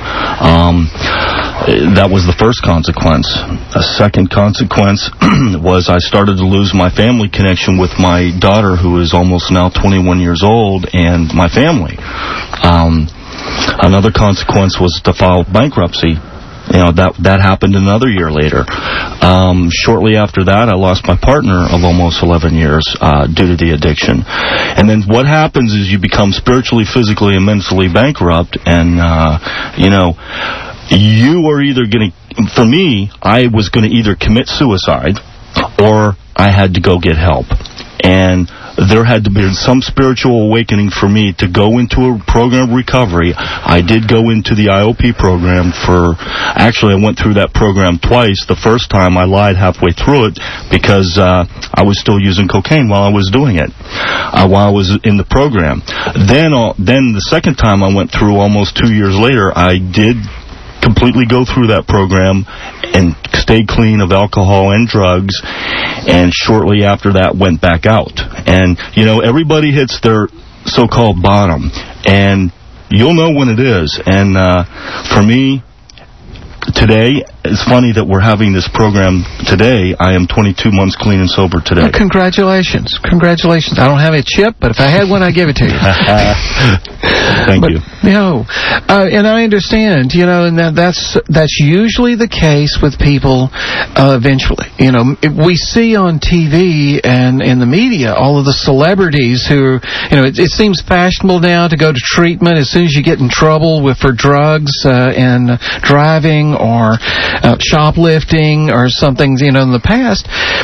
That was the first consequence. A second consequence was I started to lose my family connection with my daughter, who is almost now 21 years old, and my family. Another consequence was to file bankruptcy. You know, that happened another year later. Shortly after that, I lost my partner of almost 11 years due to the addiction. And then what happens is you become spiritually, physically, and mentally bankrupt, and, you know, you are either going to, for me, I was going to either commit suicide or I had to go get help. And there had to be some spiritual awakening for me to go into a program of recovery. I did go into the IOP program actually I went through that program twice. The first time I lied halfway through it because I was still using cocaine while I was doing it, while I was in the program. Then the second time I went through, almost 2 years later, I did completely go through that program and stay clean of alcohol and drugs, and shortly after that went back out. And, you know, everybody hits their so-called bottom, and you'll know when it is. And for me, today, it's funny that we're having this program today. I am 22 months clean and sober today. Well, congratulations. Congratulations. I don't have a chip, but if I had one, I'd give it to you. Thank you. No. And I understand, you know, and that's usually the case with people eventually. You know, we see on TV and in the media all of the celebrities who, you know, it seems fashionable now to go to treatment as soon as you get in trouble for drugs and driving or shoplifting or something, you know, in the past.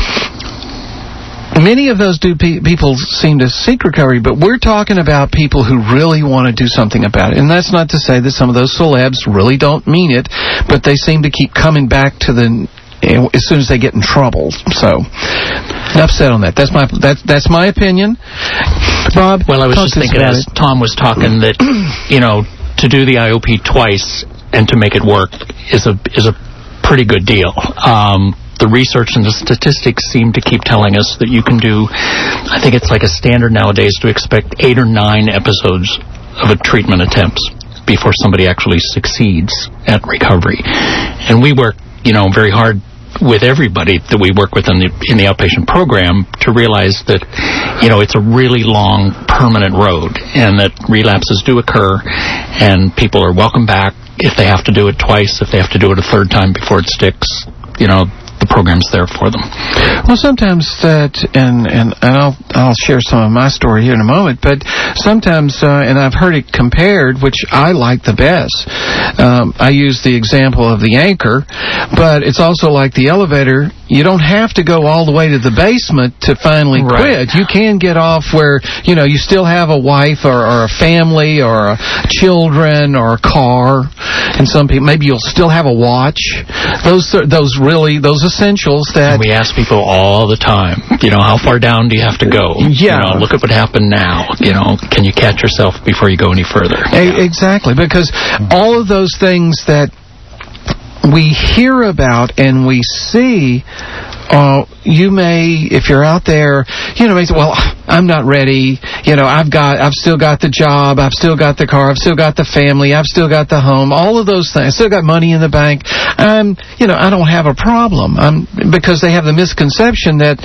Many of those people seem to seek recovery, but we're talking about people who really want to do something about it. And that's not to say that some of those celebs really don't mean it, but they seem to keep coming back to as soon as they get in trouble. So, enough said on that. That's my opinion. Bob? Well, I was just thinking as Tom was talking that, you know, to do the IOP twice and to make it work is a pretty good deal. The research and the statistics seem to keep telling us that you can do, I think it's like a standard nowadays to expect 8 or 9 episodes of a treatment attempts. before somebody actually succeeds at recovery. And we work, very hard with everybody that we work with in the outpatient program to realize that, it's a really long, permanent road, and that relapses do occur, and people are welcome back if they have to do it twice, if they have to do it a third time before it sticks. The program's there for them. Well, sometimes that, and I'll share some of my story here in a moment, but sometimes, and I've heard it compared, which I like the best. I use the example of the anchor, but it's also like the elevator. You don't have to go all the way to the basement to finally quit. You can get off where, you still have a wife or a family or children or a car, and some people, maybe you'll still have a watch. Those essentials that... And we ask people all the time, how far down do you have to go? Yeah. Look at what happened now. Can you catch yourself before you go any further? Exactly, because all of those things that we hear about and we see, you may, if you're out there, may say, well, I'm not ready. I've still got the job. I've still got the car. I've still got the family. I've still got the home. All of those things. I still got money in the bank. I don't have a problem. Because they have the misconception that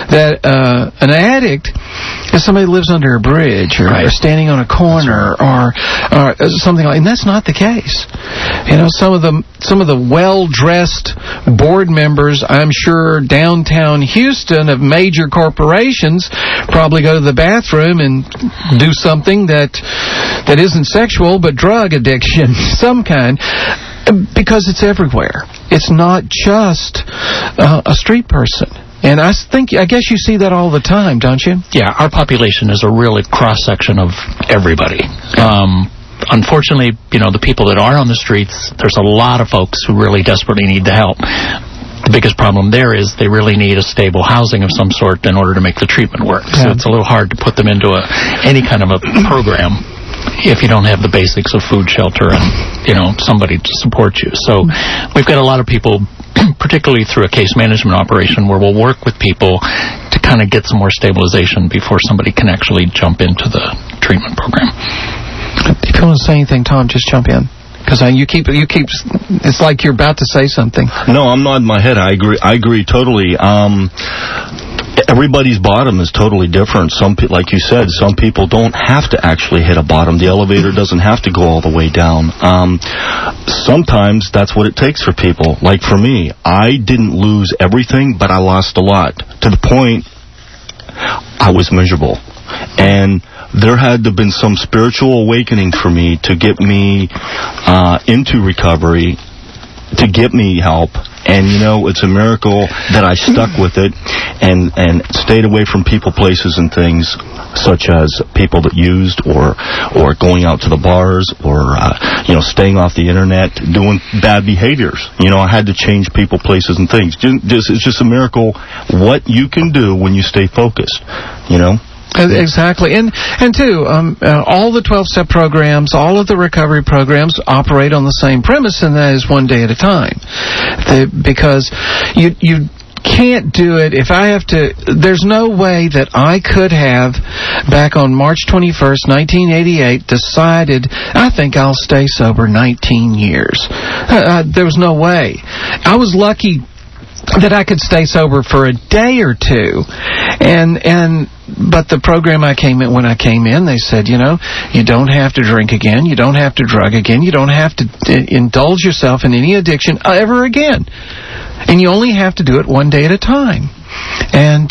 an addict is somebody who lives under a bridge or standing on a corner or something like. And that's not the case. Some of the well-dressed board members, I'm sure, downtown Houston of major corporations probably go to the bathroom and do something that isn't sexual but drug addiction, some kind, because it's everywhere. It's not just a street person. And I guess you see that all the time, don't you? Yeah, our population is a really cross-section of everybody. Unfortunately, the people that are on the streets, there's a lot of folks who really desperately need the help. The biggest problem there is they really need a stable housing of some sort in order to make the treatment work. So it's a little hard to put them into any kind of a program if you don't have the basics of food, shelter, and, somebody to support you. So we've got a lot of people, particularly through a case management operation, where we'll work with people to kind of get some more stabilization before somebody can actually jump into the treatment program. If you want to say anything, Tom, just jump in. Because you keep. It's like you're about to say something. No, I'm nodding my head. I agree totally. Everybody's bottom is totally different. Like you said, some people don't have to actually hit a bottom. The elevator doesn't have to go all the way down. Sometimes that's what it takes for people. Like for me, I didn't lose everything, but I lost a lot. To the point, I was miserable. And there had to have been some spiritual awakening for me to get me into recovery, to get me help. And, it's a miracle that I stuck with it and stayed away from people, places, and things such as people that used or going out to the bars or, staying off the internet, doing bad behaviors. I had to change people, places, and things. It's just a miracle what you can do when you stay focused, Exactly. And too, all the 12-step programs, all of the recovery programs operate on the same premise, and that is one day at a time. Because you can't do it if I have to. There's no way that I could have, back on March 21st, 1988, decided, I think I'll stay sober 19 years. There was no way. I was lucky that I could stay sober for a day or two, but the program when I came in, they said, you don't have to drink again, you don't have to drug again, you don't have to indulge yourself in any addiction ever again, and you only have to do it one day at a time. And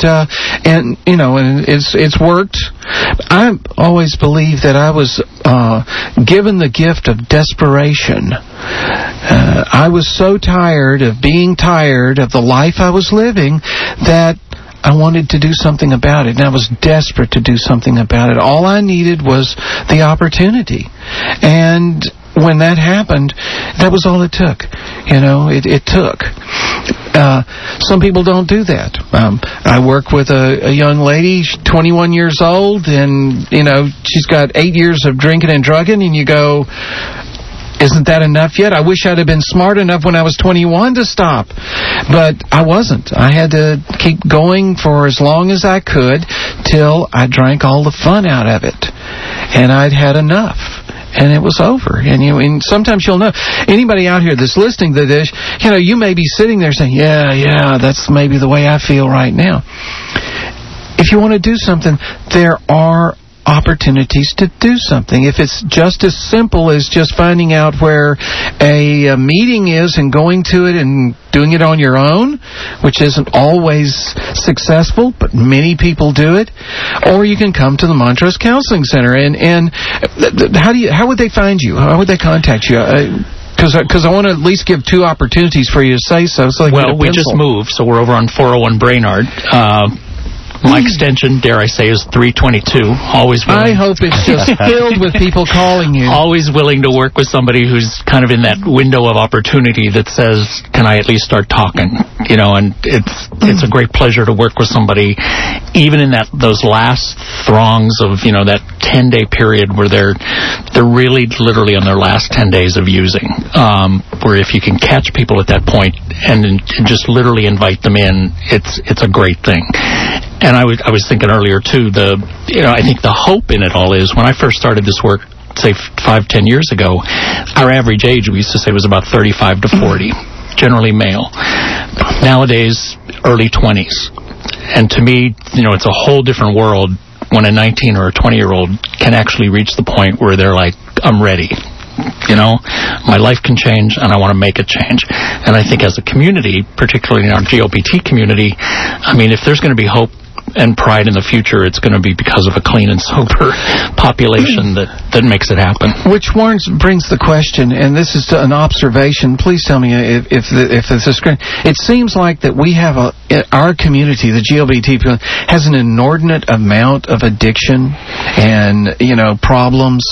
it's worked. I always believe that I was given the gift of desperation. I was so tired of being tired of the life I was living that I wanted to do something about it, and I was desperate to do something about it. All I needed was the opportunity. And when that happened, that was all it took. It took. Some people don't do that. I work with a young lady, she's 21 years old, and, she's got 8 years of drinking and drugging, and you go, isn't that enough yet? I wish I'd have been smart enough when I was 21 to stop. But I wasn't. I had to keep going for as long as I could till I drank all the fun out of it. And I'd had enough. and it was over. And sometimes you'll know. Anybody out here that's listening to this, you may be sitting there saying, yeah, that's maybe the way I feel right now. If you want to do something, there are opportunities to do something. If it's just as simple as just finding out where a meeting is and going to it and doing it on your own, which isn't always successful, but many people do it, or you can come to the Montrose Counseling Center. And how would they find you? How would they contact you? Because I want to at least give 2 opportunities for you to say so. Well, we just moved, so we're over on 401 Brainerd. My extension, dare I say, is 322. Always willing. I hope it's just filled with people calling you. Always willing to work with somebody who's kind of in that window of opportunity that says, can I at least start talking? And it's a great pleasure to work with somebody, even in those last throngs of, that 10-day period where they're really literally on their last 10 days of using. Where if you can catch people at that point and just literally invite them in, it's a great thing. And I was thinking earlier, too, I think the hope in it all is, when I first started this work, say 5-10 years ago, our average age, we used to say, was about 35 to 40, generally male. Nowadays, early 20s. And to me, it's a whole different world when a 19 or a 20-year-old can actually reach the point where they're like, I'm ready. My life can change, and I want to make it change. And I think as a community, particularly in our GLBT community, if there's going to be hope and pride in the future, it's going to be because of a clean and sober population that makes it happen. Which brings the question, and this is an observation. Please tell me if this is correct. It seems like that we have our community, the GLBT, has an inordinate amount of addiction and problems.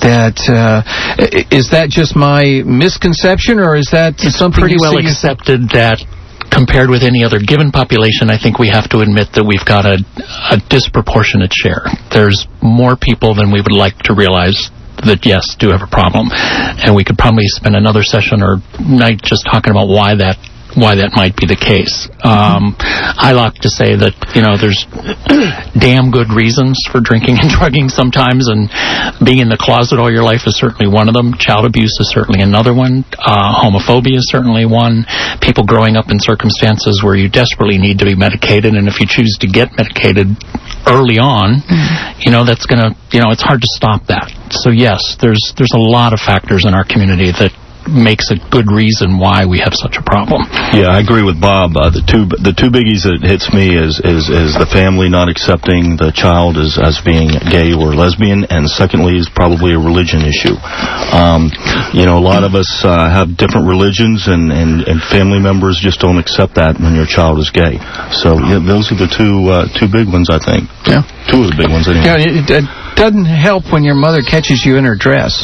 Is that just my misconception, or is that something pretty well accepted that? Compared with any other given population, I think we have to admit that we've got a disproportionate share. There's more people than we would like to realize that, yes, do have a problem. And we could probably spend another session or night just talking about why that might be the case. I like to say that, there's damn good reasons for drinking and drugging sometimes, and being in the closet all your life is certainly one of them. Child abuse is certainly another one. Homophobia is certainly one. People growing up in circumstances where you desperately need to be medicated, and if you choose to get medicated early on, that's going to, it's hard to stop that. So yes, there's a lot of factors in our community that makes a good reason why we have such a problem. Yeah, I agree with Bob. The two biggies that hits me is the family not accepting the child as being gay or lesbian, and secondly is probably a religion issue. A lot of us have different religions, and family members just don't accept that when your child is gay. So those are the two big ones, I think. Yeah, 2 of the big ones anyway. Yeah, it doesn't help when your mother catches you in her dress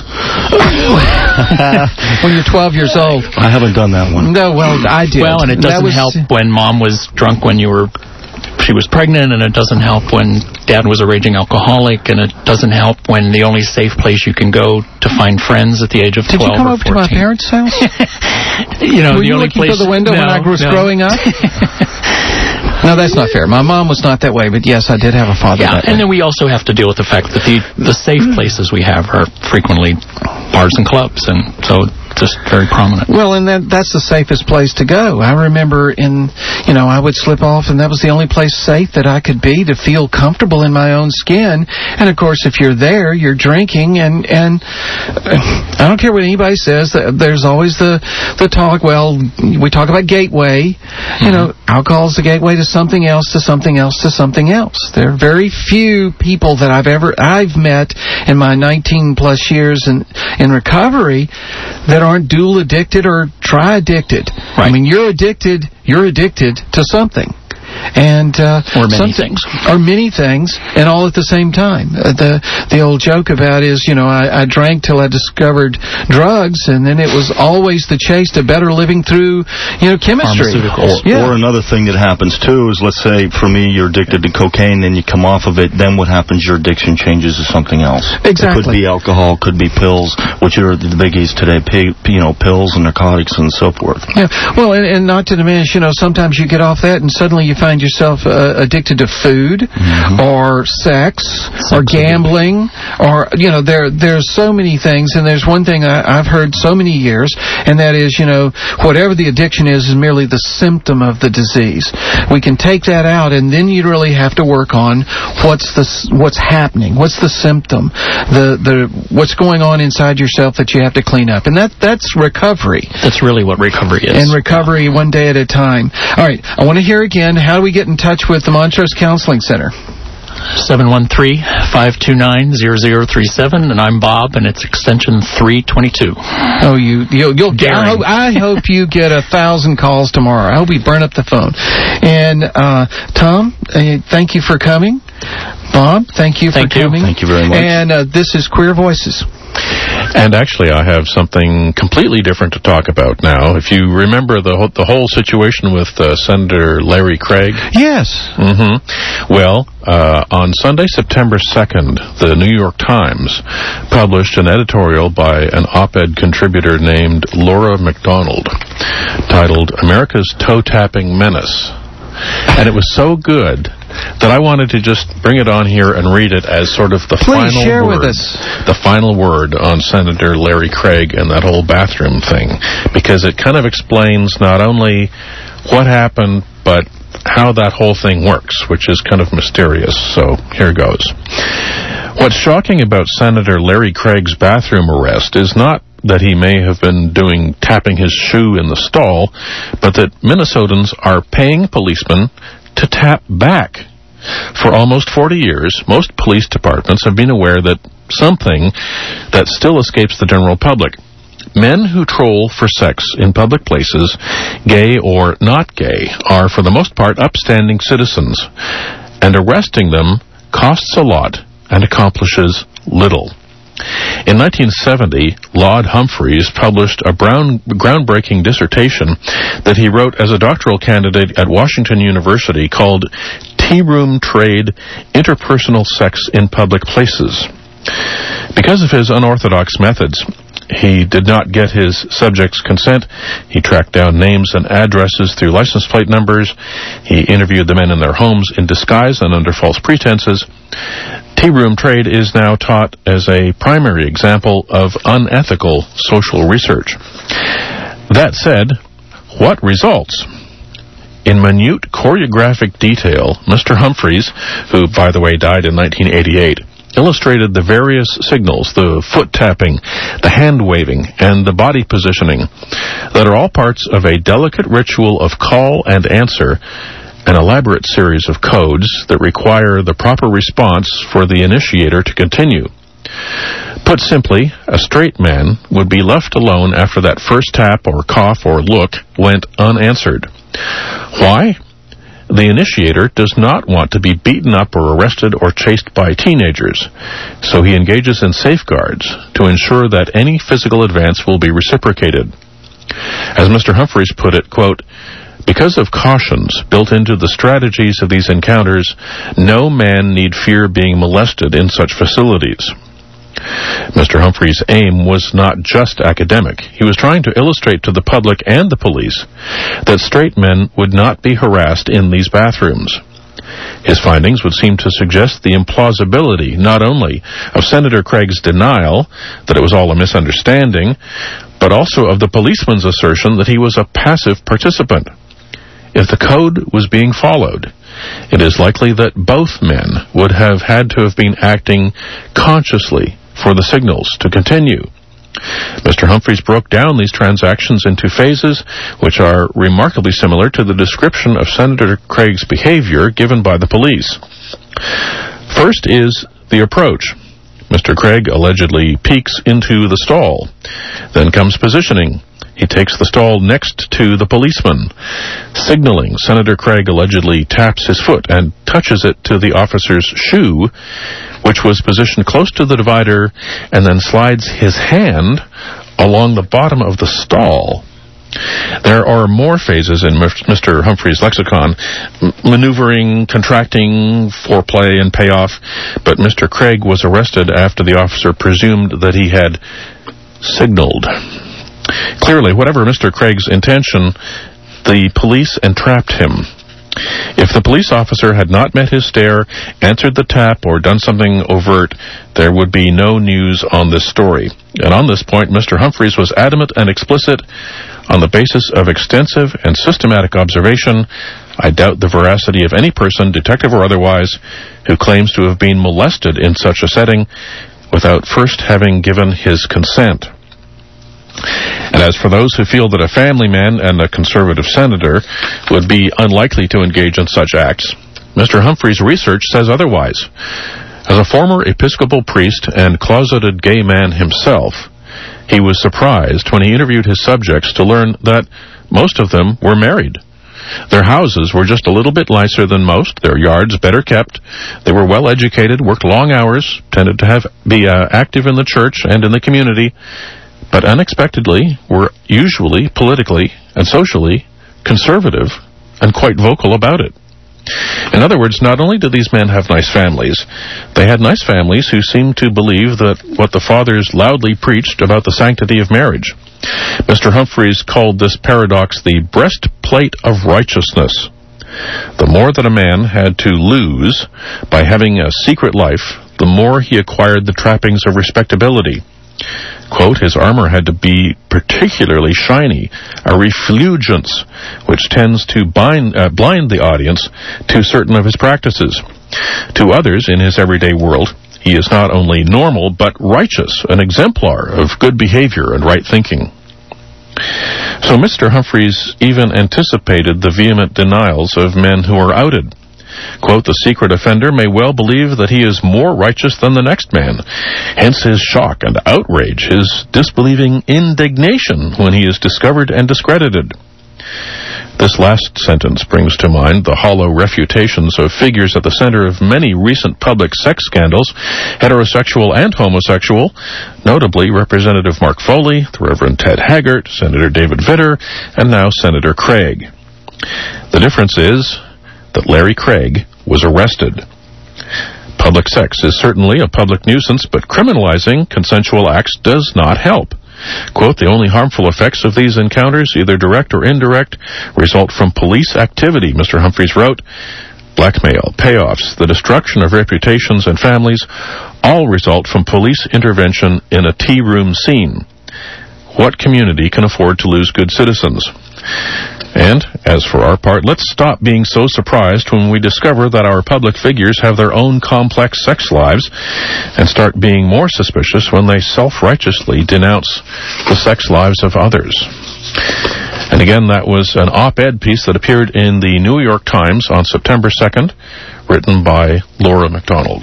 when you're 12 years old. I haven't done that one. No, well, I did. Well, and it doesn't help when Mom was drunk when she was pregnant, and it doesn't help when Dad was a raging alcoholic, and it doesn't help when the only safe place you can go to find friends at the age of 12 or 14. Did you come over to my parents' house? Were you looking through the window when I was growing up? No, that's not fair. My mom was not that way, but yes, I did have a father that way. And then we also have to deal with the fact that the safe places we have are frequently bars and clubs, and so just very prominent. Well, and that's the safest place to go. I remember I would slip off, and that was the only place safe that I could be to feel comfortable in my own skin. And of course, if you're there, you're drinking, and I don't care what anybody says. There's always the talk. Well, we talk about gateway. Alcohol's the gateway to something else, to something else, to something else. There are very few people that I've met in my 19 plus years in recovery that aren't dual addicted or tri-addicted. Right. I mean, you're addicted to something. And or many things, and all at the same time. The old joke about is, I drank till I discovered drugs, and then it was always the chase to better living through, chemistry. Or another thing that happens too is, let's say for me, you're addicted to cocaine, then you come off of it. Then what happens? Your addiction changes to something else. Exactly. It could be alcohol, could be pills, which are the biggies today. Pills and narcotics and so forth. Yeah. Well, and not to diminish, sometimes you get off that, and suddenly you find yourself addicted to food or sex or gambling or, there's so many things. And there's one thing I've heard so many years, and that is, whatever the addiction is merely the symptom of the disease. We can take that out, and then you really have to work on what's happening, what's the symptom, what's going on inside yourself that you have to clean up. And that's recovery. That's really what recovery is. And recovery one day at a time. All right, I want to hear again, how do we get in touch with the Montrose Counseling Center? 713-529-0037, and I'm Bob, and it's extension 322. Oh, you'll get. I hope you get 1,000 calls tomorrow. I hope we burn up the phone. And Tom, thank you for coming. Bob, thank you for coming. Thank you very much. And this is Queer Voices. And actually, I have something completely different to talk about now. If you remember the whole situation with Senator Larry Craig. Yes. Well, on Sunday, September 2nd, the New York Times published an editorial by an op-ed contributor named Laura McDonald titled "America's Toe-Tapping Menace." And it was so good that I wanted to just bring it on here and read it as sort of the Please final share word. With us. The final word on Senator Larry Craig and that whole bathroom thing, because it kind of explains not only what happened, but how that whole thing works, which is kind of mysterious. So here goes. What's shocking about Senator Larry Craig's bathroom arrest is not that he may have been tapping his shoe in the stall, but that Minnesotans are paying policemen to tap back. For almost 40 years, most police departments have been aware that something that still escapes the general public. Men who troll for sex in public places, gay or not gay, are for the most part upstanding citizens, and arresting them costs a lot and accomplishes little. In 1970, Laud Humphreys published a groundbreaking dissertation that he wrote as a doctoral candidate at Washington University called Tea Room Trade, Interpersonal Sex in Public Places. Because of his unorthodox methods, he did not get his subjects' consent. He tracked down names and addresses through license plate numbers. He interviewed the men in their homes in disguise and under false pretenses. Tea room trade is now taught as a primary example of unethical social research. That said, what results? In minute choreographic detail, Mr. Humphreys, who, by the way, died in 1988, illustrated the various signals, the foot tapping, the hand waving, and the body positioning, that are all parts of a delicate ritual of call and answer, an elaborate series of codes that require the proper response for the initiator to continue. Put simply, a straight man would be left alone after that first tap or cough or look went unanswered. Why? The initiator does not want to be beaten up or arrested or chased by teenagers, so he engages in safeguards to ensure that any physical advance will be reciprocated. As Mr. Humphreys put it, quote, "Because of cautions built into the strategies of these encounters, no man need fear being molested in such facilities." Mr. Humphrey's aim was not just academic. He was trying to illustrate to the public and the police that straight men would not be harassed in these bathrooms. His findings would seem to suggest the implausibility not only of Senator Craig's denial that it was all a misunderstanding, but also of the policeman's assertion that he was a passive participant. If the code was being followed, it is likely that both men would have had to have been acting consciously for the signals to continue. Mr. Humphreys broke down these transactions into phases which are remarkably similar to the description of Senator Craig's behavior given by the police. First is the approach. Mr. Craig allegedly peeks into the stall. Then comes positioning. He takes the stall next to the policeman. Signaling, Senator Craig allegedly taps his foot and touches it to the officer's shoe, which was positioned close to the divider, and then slides his hand along the bottom of the stall. There are more phases in Mr. Humphrey's lexicon: maneuvering, contracting, foreplay, and payoff, but Mr. Craig was arrested after the officer presumed that he had signaled. Clearly, whatever Mr. Craig's intention, the police entrapped him. If the police officer had not met his stare, answered the tap, or done something overt, there would be no news on this story. And on this point, Mr. Humphreys was adamant and explicit. On the basis of extensive and systematic observation, I doubt the veracity of any person, detective or otherwise, who claims to have been molested in such a setting without first having given his consent. And as for those who feel that a family man and a conservative senator would be unlikely to engage in such acts, Mr. Humphrey's research says otherwise. As a former Episcopal priest and closeted gay man himself, he was surprised when he interviewed his subjects to learn that most of them were married. Their houses were just a little bit nicer than most, their yards better kept, they were well educated, worked long hours, tended to be active in the church and in the community, but unexpectedly were usually politically and socially conservative and quite vocal about it. In other words, not only did these men have nice families, they had nice families who seemed to believe that what the fathers loudly preached about the sanctity of marriage. Mr. Humphreys called this paradox the breastplate of righteousness. The more that a man had to lose by having a secret life, the more he acquired the trappings of respectability. Quote, his armor had to be particularly shiny, a refulgence, which tends to blind the audience to certain of his practices. To others in his everyday world, he is not only normal, but righteous, an exemplar of good behavior and right thinking. So Mr. Humphreys even anticipated the vehement denials of men who are outed. Quote, the secret offender may well believe that he is more righteous than the next man. Hence his shock and outrage, his disbelieving indignation when he is discovered and discredited. This last sentence brings to mind the hollow refutations of figures at the center of many recent public sex scandals, heterosexual and homosexual, notably Representative Mark Foley, the Reverend Ted Haggart, Senator David Vitter, and now Senator Craig. The difference is that Larry Craig was arrested. Public sex is certainly a public nuisance, but criminalizing consensual acts does not help. Quote, the only harmful effects of these encounters, either direct or indirect, result from police activity, Mr. Humphreys wrote. Blackmail, payoffs, the destruction of reputations and families, all result from police intervention in a tea room scene. What community can afford to lose good citizens? And, as for our part, let's stop being so surprised when we discover that our public figures have their own complex sex lives, and start being more suspicious when they self-righteously denounce the sex lives of others. And again, that was an op-ed piece that appeared in the New York Times on September 2nd, written by Laura McDonald.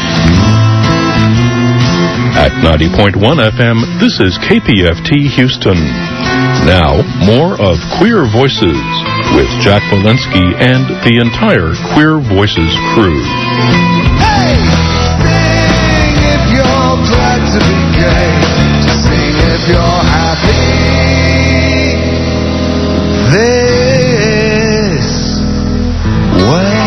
At 90.1 FM, this is KPFT Houston. Now, more of Queer Voices with Jack Walensky and the entire Queer Voices crew. Hey! Sing if you're glad to be gay. Sing if you're happy. This way.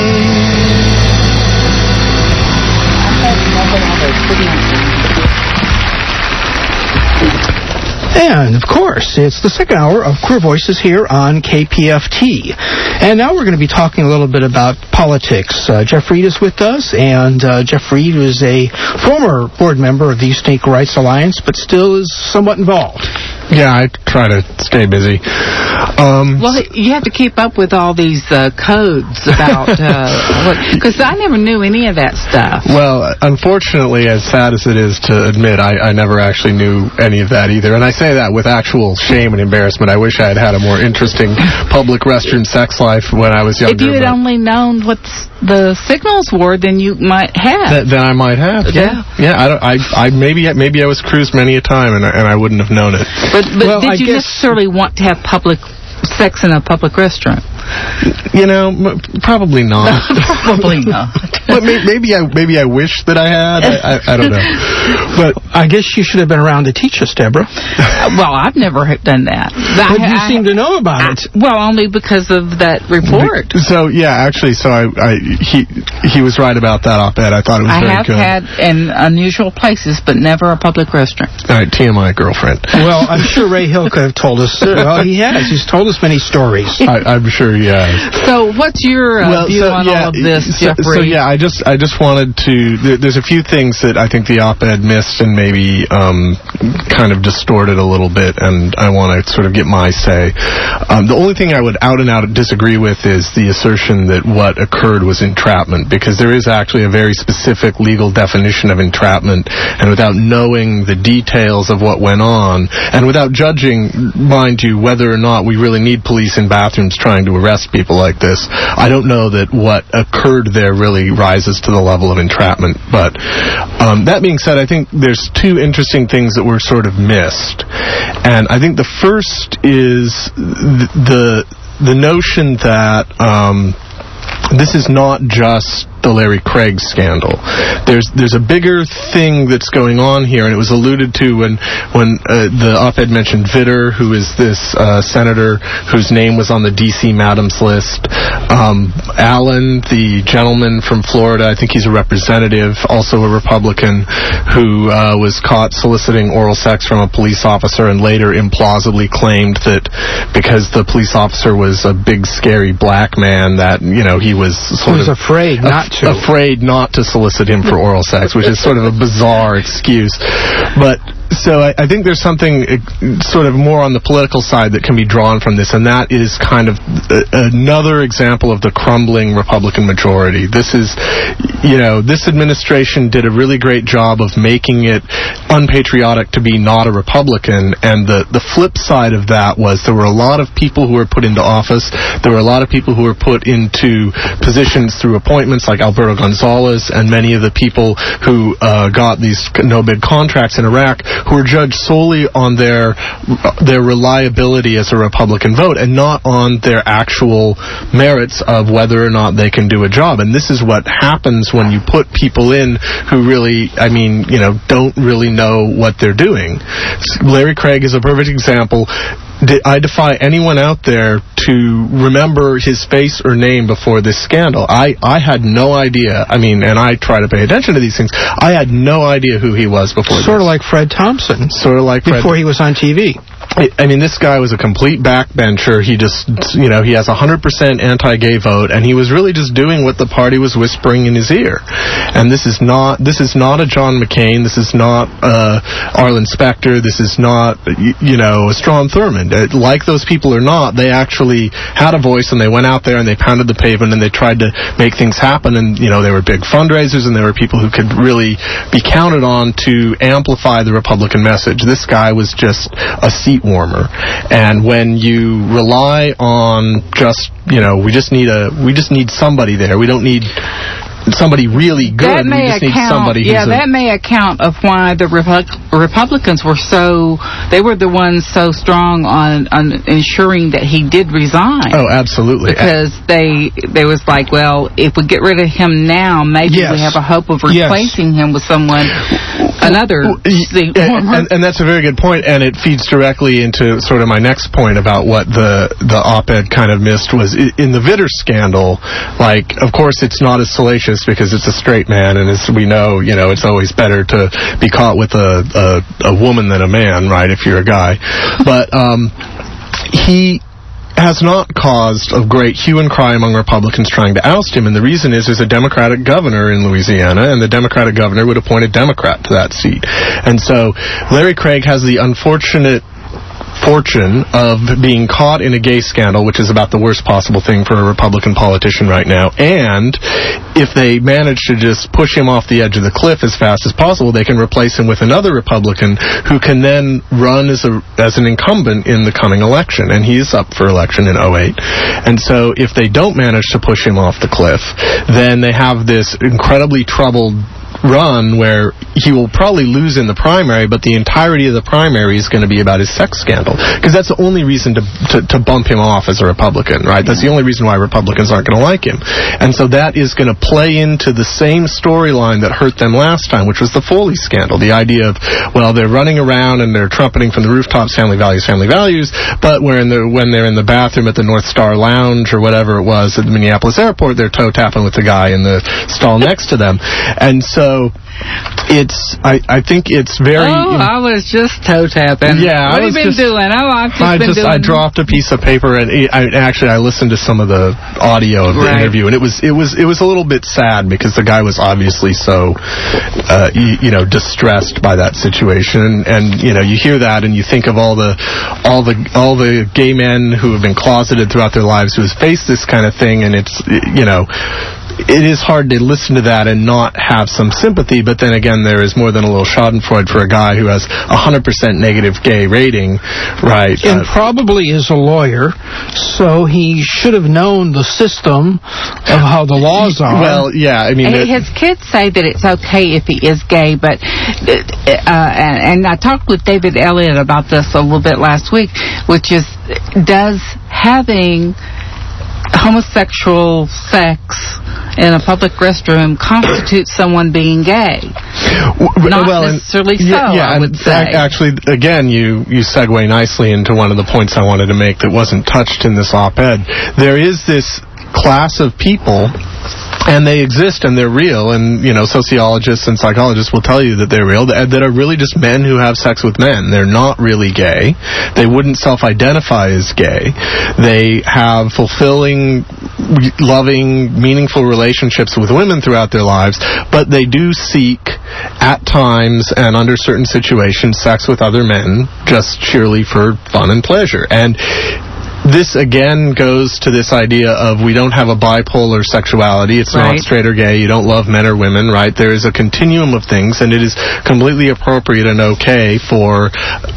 And, of course, it's the second hour of Queer Voices here on KPFT. And now we're going to be talking a little bit about politics. Jeff Reed is with us, and Jeff Reed is a former board member of the Houston Equal Rights Alliance, but still is somewhat involved. Yeah, I try to stay busy. Well, you have to keep up with all these codes about, because I never knew any of that stuff. Well, unfortunately, as sad as it is to admit, I never actually knew any of that either. And I say that with actual shame and embarrassment. I wish I had had a more interesting public restroom sex life when I was younger. If you had only known what the signals were, then you might have. Then I might have. Yeah. I maybe I was cruised many a time, and I wouldn't have known it. But did you necessarily want to have public sex in a public restaurant? You know, probably not. Probably not. But maybe I wish that I had. I don't know. But I guess you should have been around to teach us, Deborah. Well, I've never done that. But you seem to know about it. Well, only because of that report. So yeah, actually, he was right about that op-ed. I thought it was very good. I have had in unusual places, but never a public restaurant. All right, TMI, girlfriend. Well, I'm sure Ray Hill could have told us. Well, he has. He's told us many stories. I'm sure really has. So what's your view on all of this, Jeffrey? I just wanted to. There's a few things that I think the op-ed missed and maybe kind of distorted a little bit, and I want to sort of get my say. The only thing I would out and out disagree with is the assertion that what occurred was entrapment, because there is actually a very specific legal definition of entrapment, and without knowing the details of what went on, and without judging, mind you, whether or not we really need police in bathrooms trying to arrest people like this, I don't know that what occurred there really rises to the level of entrapment. But that being said, I think there's two interesting things that were sort of missed. And I think the first is the notion that this is not just the Larry Craig scandal. There's a bigger thing that's going on here, and it was alluded to when the op-ed mentioned Vitter, who is this senator whose name was on the D.C. Madams list. Allen, the gentleman from Florida, I think he's a representative, also a Republican, who was caught soliciting oral sex from a police officer and later implausibly claimed that because the police officer was a big, scary black man that, he was afraid not to solicit him for oral sex, which is sort of a bizarre excuse. But so I think there's something sort of more on the political side that can be drawn from this, and that is kind of another example of the crumbling Republican majority. This is, this administration did a really great job of making it unpatriotic to be not a Republican, and the flip side of that was there were a lot of people who were put into office, there were a lot of people who were put into positions through appointments like Alberto Gonzalez, and many of the people who got these no-bid contracts in Iraq who were judged solely on their reliability as a Republican vote and not on their actual merits of whether or not they can do a job. And this is what happens when you put people in who really, don't really know what they're doing. Larry Craig is a perfect example. I defy anyone out there to remember his face or name before this scandal. I had no idea. And I try to pay attention to these things. I had no idea who he was before this. Sort of like Fred Thompson. Before he was on TV. This guy was a complete backbencher. He just, he has 100% anti-gay vote, and he was really just doing what the party was whispering in his ear. And this is not a John McCain. This is not Arlen Specter. This is not, a Strom Thurmond. Like those people or not, they actually had a voice, and they went out there and they pounded the pavement and they tried to make things happen. And, there were big fundraisers, and there were people who could really be counted on to amplify the Republican message. This guy was just a seat warmer. And when you rely on just, we just need somebody there. We don't need somebody really good. We just need somebody who's that may account of why the Republicans were they were the ones so strong on ensuring that he did resign. Oh, absolutely. Because they was like, well, if we get rid of him now, maybe we have a hope of replacing him with someone, another seat warmer. And that's a very good point, and it feeds directly into sort of my next point about what the op-ed kind of missed was in the Vitter scandal. Like, of course, it's not as salacious because it's a straight man, and as we know, it's always better to be caught with a woman than a man, right, if you're a guy. But he has not caused a great hue and cry among Republicans trying to oust him, and the reason is there's a Democratic governor in Louisiana, and the Democratic governor would appoint a Democrat to that seat. And so Larry Craig has the unfortunate fortune of being caught in a gay scandal, which is about the worst possible thing for a Republican politician right now. And if they manage to just push him off the edge of the cliff as fast as possible, they can replace him with another Republican who can then run as an incumbent in the coming election. And he is up for election in 2008. And so if they don't manage to push him off the cliff, then they have this incredibly troubled run where he will probably lose in the primary, but the entirety of the primary is going to be about his sex scandal, because that's the only reason to bump him off as a Republican, right? That's the only reason why Republicans aren't going to like him. And so that is going to play into the same storyline that hurt them last time, which was the Foley scandal. The idea of, well, they're running around and they're trumpeting from the rooftops, family values, but when they're in the bathroom at the North Star Lounge or whatever it was at the Minneapolis airport, they're toe tapping with the guy in the stall next to them. And so I think it's very... I was just toe tapping. Yeah, what have you been doing? I dropped a piece of paper, and I listened to some of the audio of the interview, and it was a little bit sad because the guy was obviously so, distressed by that situation, and you hear that, and you think of all the gay men who have been closeted throughout their lives who have faced this kind of thing, and it's it is hard to listen to that and not have some sympathy, but then again, there is more than a little schadenfreude for a guy who has 100% negative gay rating, right? And probably is a lawyer, so he should have known the system of how the laws are. Well, yeah, I mean... His kids say that it's okay if he is gay, but... and I talked with David Elliott about this a little bit last week, which is, does having homosexual sex in a public restroom constitutes someone being gay? Not necessarily so, I would say. Actually, again, you segue nicely into one of the points I wanted to make that wasn't touched in this op-ed. There is this class of people, and they exist and they're real, and sociologists and psychologists will tell you that they're real, that are really just men who have sex with men. They're not really gay. They wouldn't self-identify as gay. They have fulfilling, loving, meaningful relationships with women throughout their lives, but they do seek at times and under certain situations sex with other men just sheerly for fun and pleasure. And this again goes to this idea of we don't have a bipolar sexuality. It's not straight or gay. You don't love men or women, right? There is a continuum of things, and it is completely appropriate and okay for,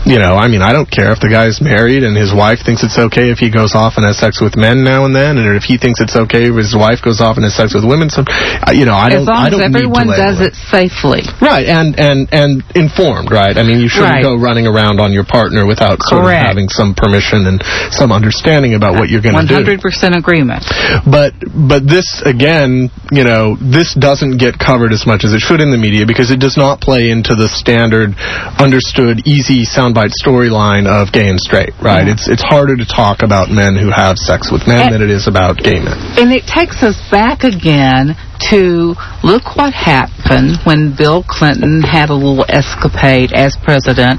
I don't care if the guy's married and his wife thinks it's okay if he goes off and has sex with men now and then, and if he thinks it's okay if his wife goes off and has sex with women. I don't. As long as everyone does it safely, right? And informed, right? I mean, you shouldn't go running around on your partner without sort of having some permission and some understanding about what you're going to do. 100% agreement. But this, again, this doesn't get covered as much as it should in the media because it does not play into the standard, understood, easy soundbite storyline of gay and straight, right? It's harder to talk about men who have sex with men than it is about gay men. And it takes us back again to look what happened when Bill Clinton had a little escapade as president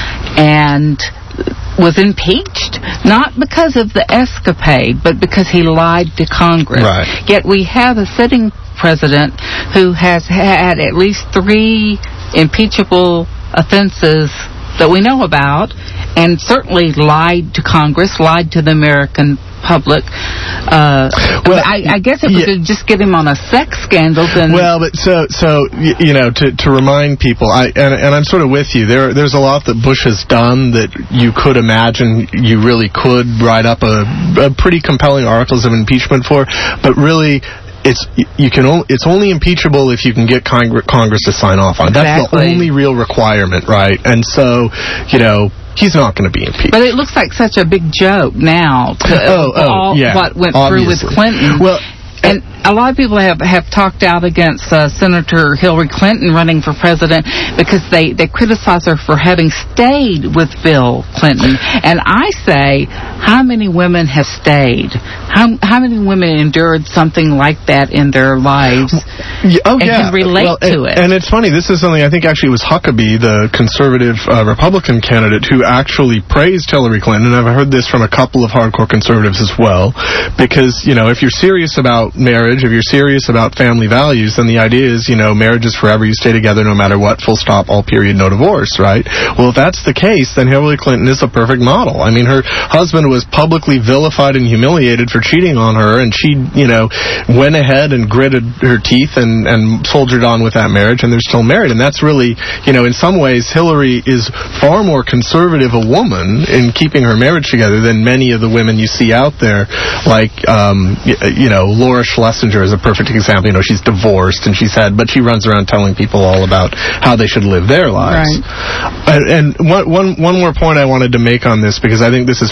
and was impeached, not because of the escapade, but because he lied to Congress. Right. Yet we have a sitting president who has had at least 3 impeachable offenses that we know about, and certainly lied to Congress, lied to the American public. I guess if we could just get him on a sex scandal, then... Well, but to remind people, and I'm sort of with you, there's a lot that Bush has done that you could imagine you really could write up a pretty compelling articles of impeachment for, but really... It's only impeachable if you can get Congress to sign off on it. That's the only real requirement, right? And so, he's not going to be impeached. But it looks like such a big joke now what went through with Clinton. Well, and a lot of people have talked out against Senator Hillary Clinton running for president because they criticize her for having stayed with Bill Clinton. And I say, how many women have stayed? How many women endured something like that in their lives can relate to it? And it's funny, this is something I think actually it was Huckabee, the conservative Republican candidate, who actually praised Hillary Clinton, and I've heard this from a couple of hardcore conservatives as well, because, if you're serious about marriage, if you're serious about family values, then the idea is, marriage is forever, you stay together no matter what, full stop, all period, no divorce, right? Well, if that's the case, then Hillary Clinton is a perfect model. I mean, her husband was publicly vilified and humiliated for cheating on her, and she, went ahead and gritted her teeth and soldiered on with that marriage, and they're still married. And that's really, in some ways, Hillary is far more conservative a woman in keeping her marriage together than many of the women you see out there, like, Laura Schlesinger is a perfect example. She's divorced and but she runs around telling people all about how they should live their lives. Right. And one more point I wanted to make on this, because I think this is particularly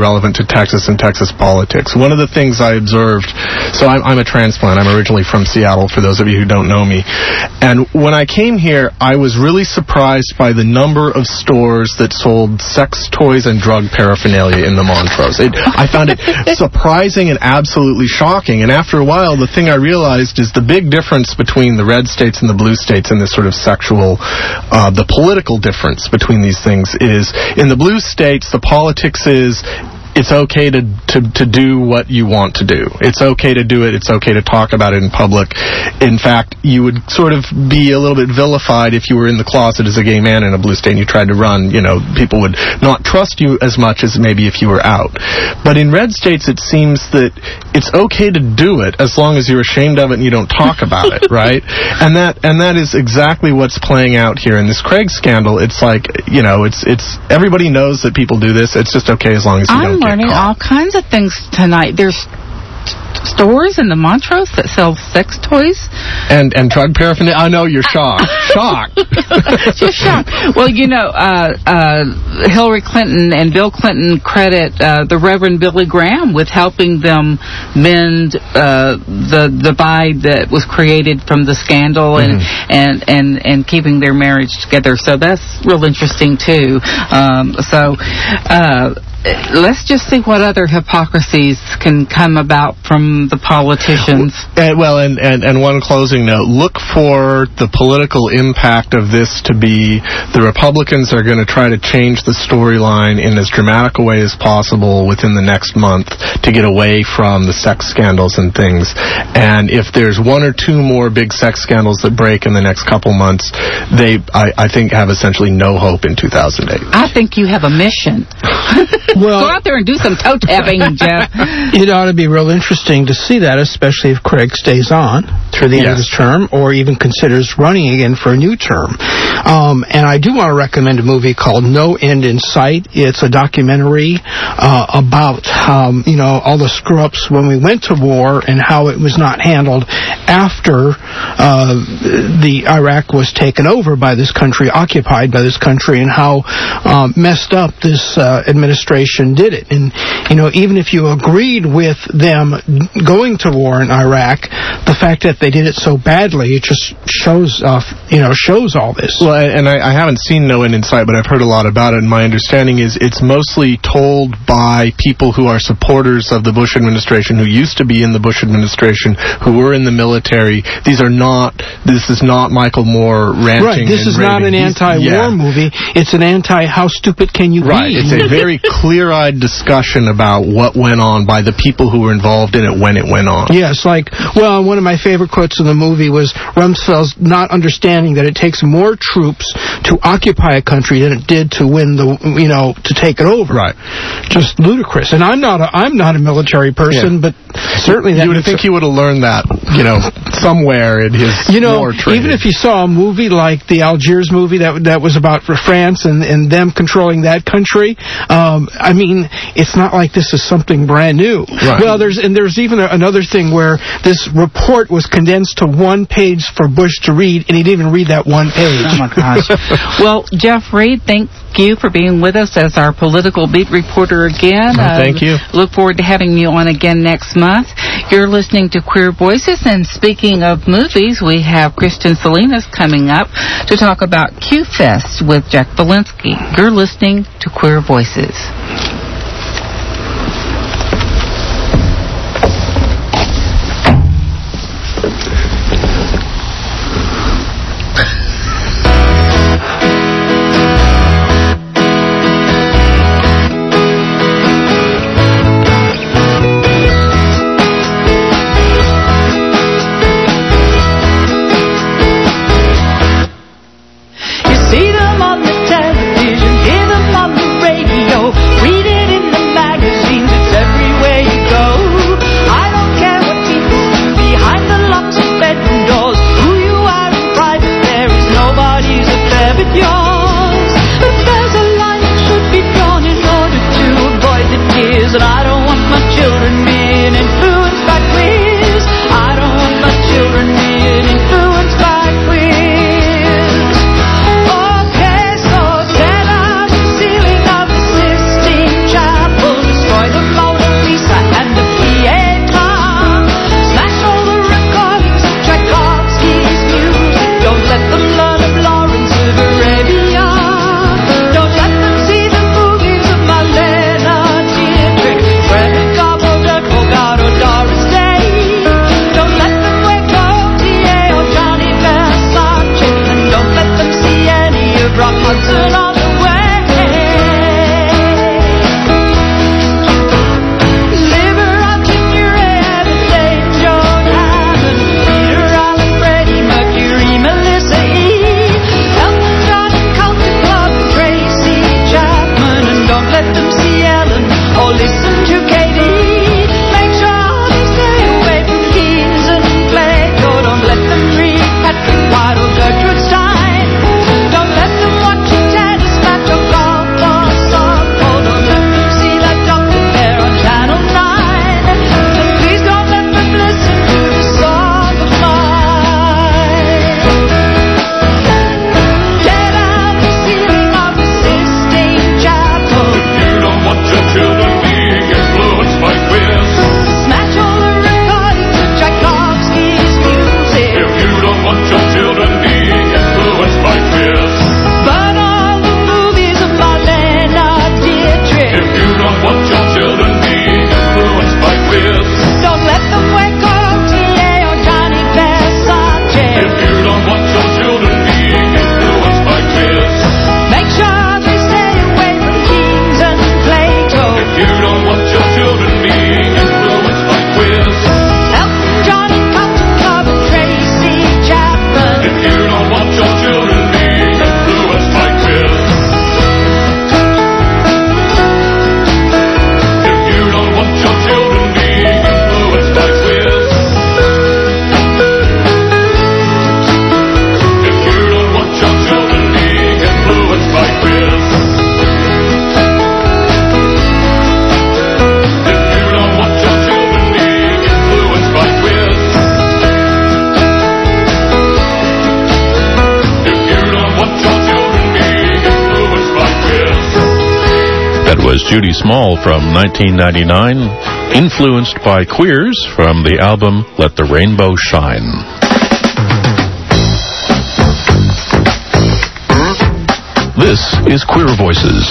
relevant to Texas and Texas politics. One of the things I observed, so I'm a transplant. I'm originally from Seattle, for those of you who don't know me. And when I came here, I was really surprised by the number of stores that sold sex toys and drug paraphernalia in the Montrose. I found it surprising and absolutely shocking. And after a while, the thing I realized is the big difference between the red states and the blue states in this sort of sexual, the political difference between these things is, in the blue states, the politics is, it's okay to do what you want to do. It's okay to do it. It's okay to talk about it in public. In fact, you would sort of be a little bit vilified if you were in the closet as a gay man in a blue state and you tried to run. You know, people would not trust you as much as maybe if you were out. But in red states, it seems that it's okay to do it as long as you're ashamed of it and you don't talk about it, right? And that is exactly what's playing out here in this Craig scandal. It's like, you know, it's everybody knows that people do this. It's just okay as long as you don't. I'm learning all kinds of things tonight. There's stores in the Montrose that sell sex toys and drug paraphernalia. I know you're shocked. Just shocked. Well, you know, Hillary Clinton and Bill Clinton credit the Reverend Billy Graham with helping them mend the divide that was created from the scandal and keeping their marriage together. So that's real interesting too. Let's just see what other hypocrisies can come about from the politicians. And one closing note, look for the political impact of this to be the Republicans are going to try to change the storyline in as dramatic a way as possible within the next month to get away from the sex scandals and things. And if there's one or two more big sex scandals that break in the next couple months, I think have essentially no hope in 2008. I think you have a mission. Well, go out there and do some toe tapping, Jeff. It ought to be real interesting to see that, especially if Craig stays on through the end of his term or even considers running again for a new term. And I do want to recommend a movie called No End in Sight. It's a documentary about all the screw-ups when we went to war and how it was not handled after the Iraq was taken over by this country, occupied by this country, and how messed up this administration did it. And, even if you agreed with them going to war in Iraq, the fact that they did it so badly, it just shows all this. Well, and I haven't seen No End in Sight, but I've heard a lot about it, and my understanding is it's mostly told by people who are supporters of the Bush administration, who used to be in the Bush administration, who were in the military. This is not Michael Moore ranting. Right, this is not an anti-war movie. It's an how stupid can you be? Right, it's a very clear-eyed discussion about what went on by the people who were involved in it when it went on. Yes, one of my favorite quotes in the movie was Rumsfeld's not understanding that it takes more troops to occupy a country than it did to win to take it over. Right. Just ludicrous. And I'm not a military person, but certainly that you would think he would have learned that, somewhere in his war training. Even if you saw a movie like the Algiers movie that was about for France and them controlling that country, it's not like this is something brand new. Right. Well, there's even another thing where this report was condensed to one page for Bush to read, and he didn't even read that one page. Oh my gosh. Well, Jeff Reed, thank you for being with us as our political beat reporter again. Thank you. Look forward to having you on again next month. You're listening to Queer Voices, and speaking of movies, we have Kristen Salinas coming up to talk about Q-Fest with Jack Valinsky. You're listening to Queer Voices. See them on the television, hear them on the radio, read it was Judy Small from 1999, influenced by Queers from the album Let the Rainbow Shine. This is Queer Voices.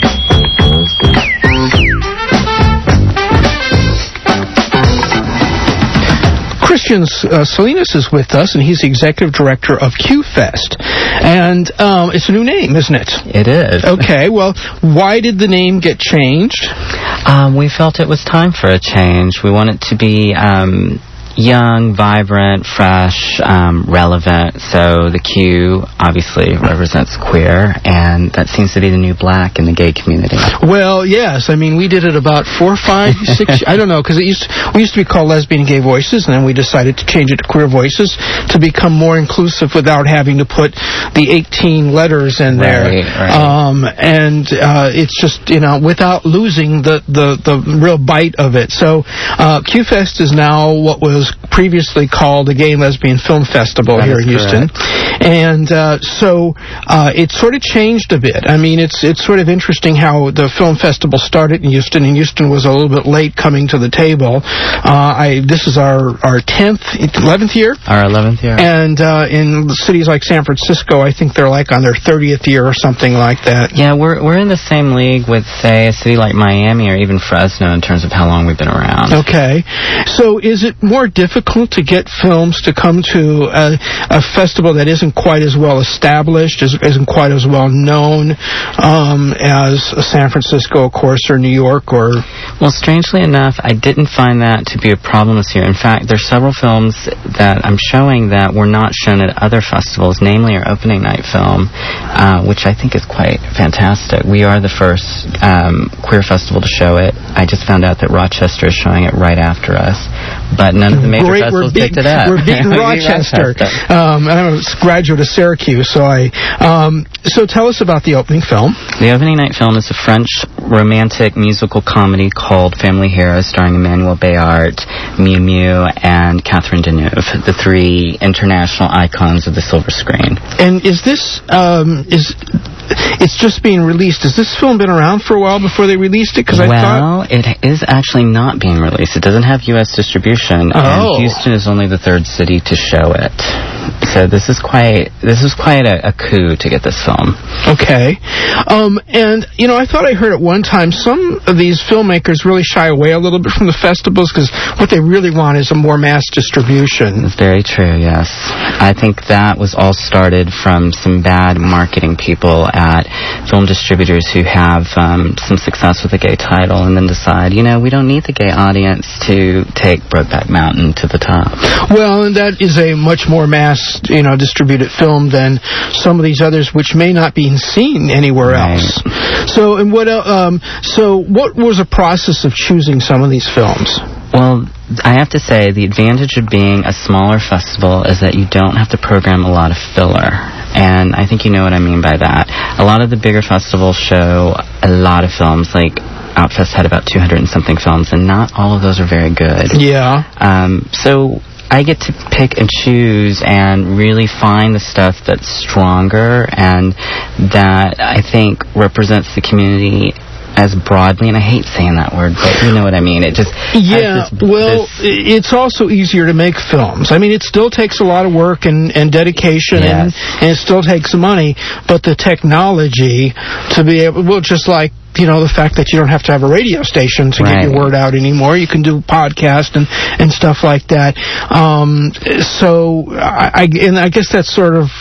Christian Salinas is with us, and he's the executive director of QFest. And it's a new name, isn't it? It is. Okay, well, why did the name get changed? We felt it was time for a change. We want it to be young, vibrant, fresh, relevant. So the Q obviously represents queer, and that seems to be the new black in the gay community. Well, yes. I mean, we did it about 4, 5, 6. I don't know, because we used to be called Lesbian and Gay Voices, and then we decided to change it to Queer Voices to become more inclusive without having to put the 18 letters in there. Right. And it's just, without losing the real bite of it. So QFest is now what was previously called the Gay and Lesbian Film Festival here in Houston. And so it sort of changed a bit. I mean, it's sort of interesting how the film festival started in Houston, and Houston was a little bit late coming to the table. This is our 11th year? Our 11th year. And in cities like San Francisco, I think they're like on their 30th year or something like that. Yeah, we're in the same league with, say, a city like Miami or even Fresno in terms of how long we've been around. Okay. So is it more difficult to get films to come to a festival that isn't quite as well established, isn't quite as well known as San Francisco, of course, or New York? Or Well, strangely enough, I didn't find that to be a problem this year. In fact, there's several films that I'm showing that were not shown at other festivals, namely our opening night film, which I think is quite fantastic. We are the first queer festival to show it. I just found out that Rochester is showing it right after us, but none of the major festivals picked it up. We're beating Rochester. I'm a graduate of Syracuse, so tell us about the opening film. The opening night film is a French romantic musical comedy called Family Heroes, starring Emmanuel Béart, Miu Miu, and Catherine Deneuve, the 3 international icons of the silver screen. And is this it's just being released? Has this film been around for a while before they released it? It is actually not being released. It doesn't have U.S. distribution, and Houston is only the 3rd city to show it. So this is quite a coup to get this film. Okay. And, I thought I heard at one time some of these filmmakers really shy away a little bit from the festivals because what they really want is a more mass distribution. It's very true, yes. I think that was all started from some bad marketing people at film distributors who have some success with a gay title and then decide, we don't need the gay audience to take Brokeback Mountain to the top. Well, and that is a much more mass, distributed film than some of these others, which may not be seen anywhere else. So, and what was the process of choosing some of these films? Well, I have to say the advantage of being a smaller festival is that you don't have to program a lot of filler. And I think you know what I mean by that. A lot of the bigger festivals show a lot of films, like Outfest had about 200 and something films, and not all of those are very good. Yeah. So I get to pick and choose and really find the stuff that's stronger and that I think represents the community as broadly, and I hate saying that word, but you know what I mean. It just it's also easier to make films. I mean, it still takes a lot of work and dedication, and it still takes money, but the technology to be able, just like the fact that you don't have to have a radio station to get your word out anymore. You can do podcast and stuff like that. So I guess that's sort of,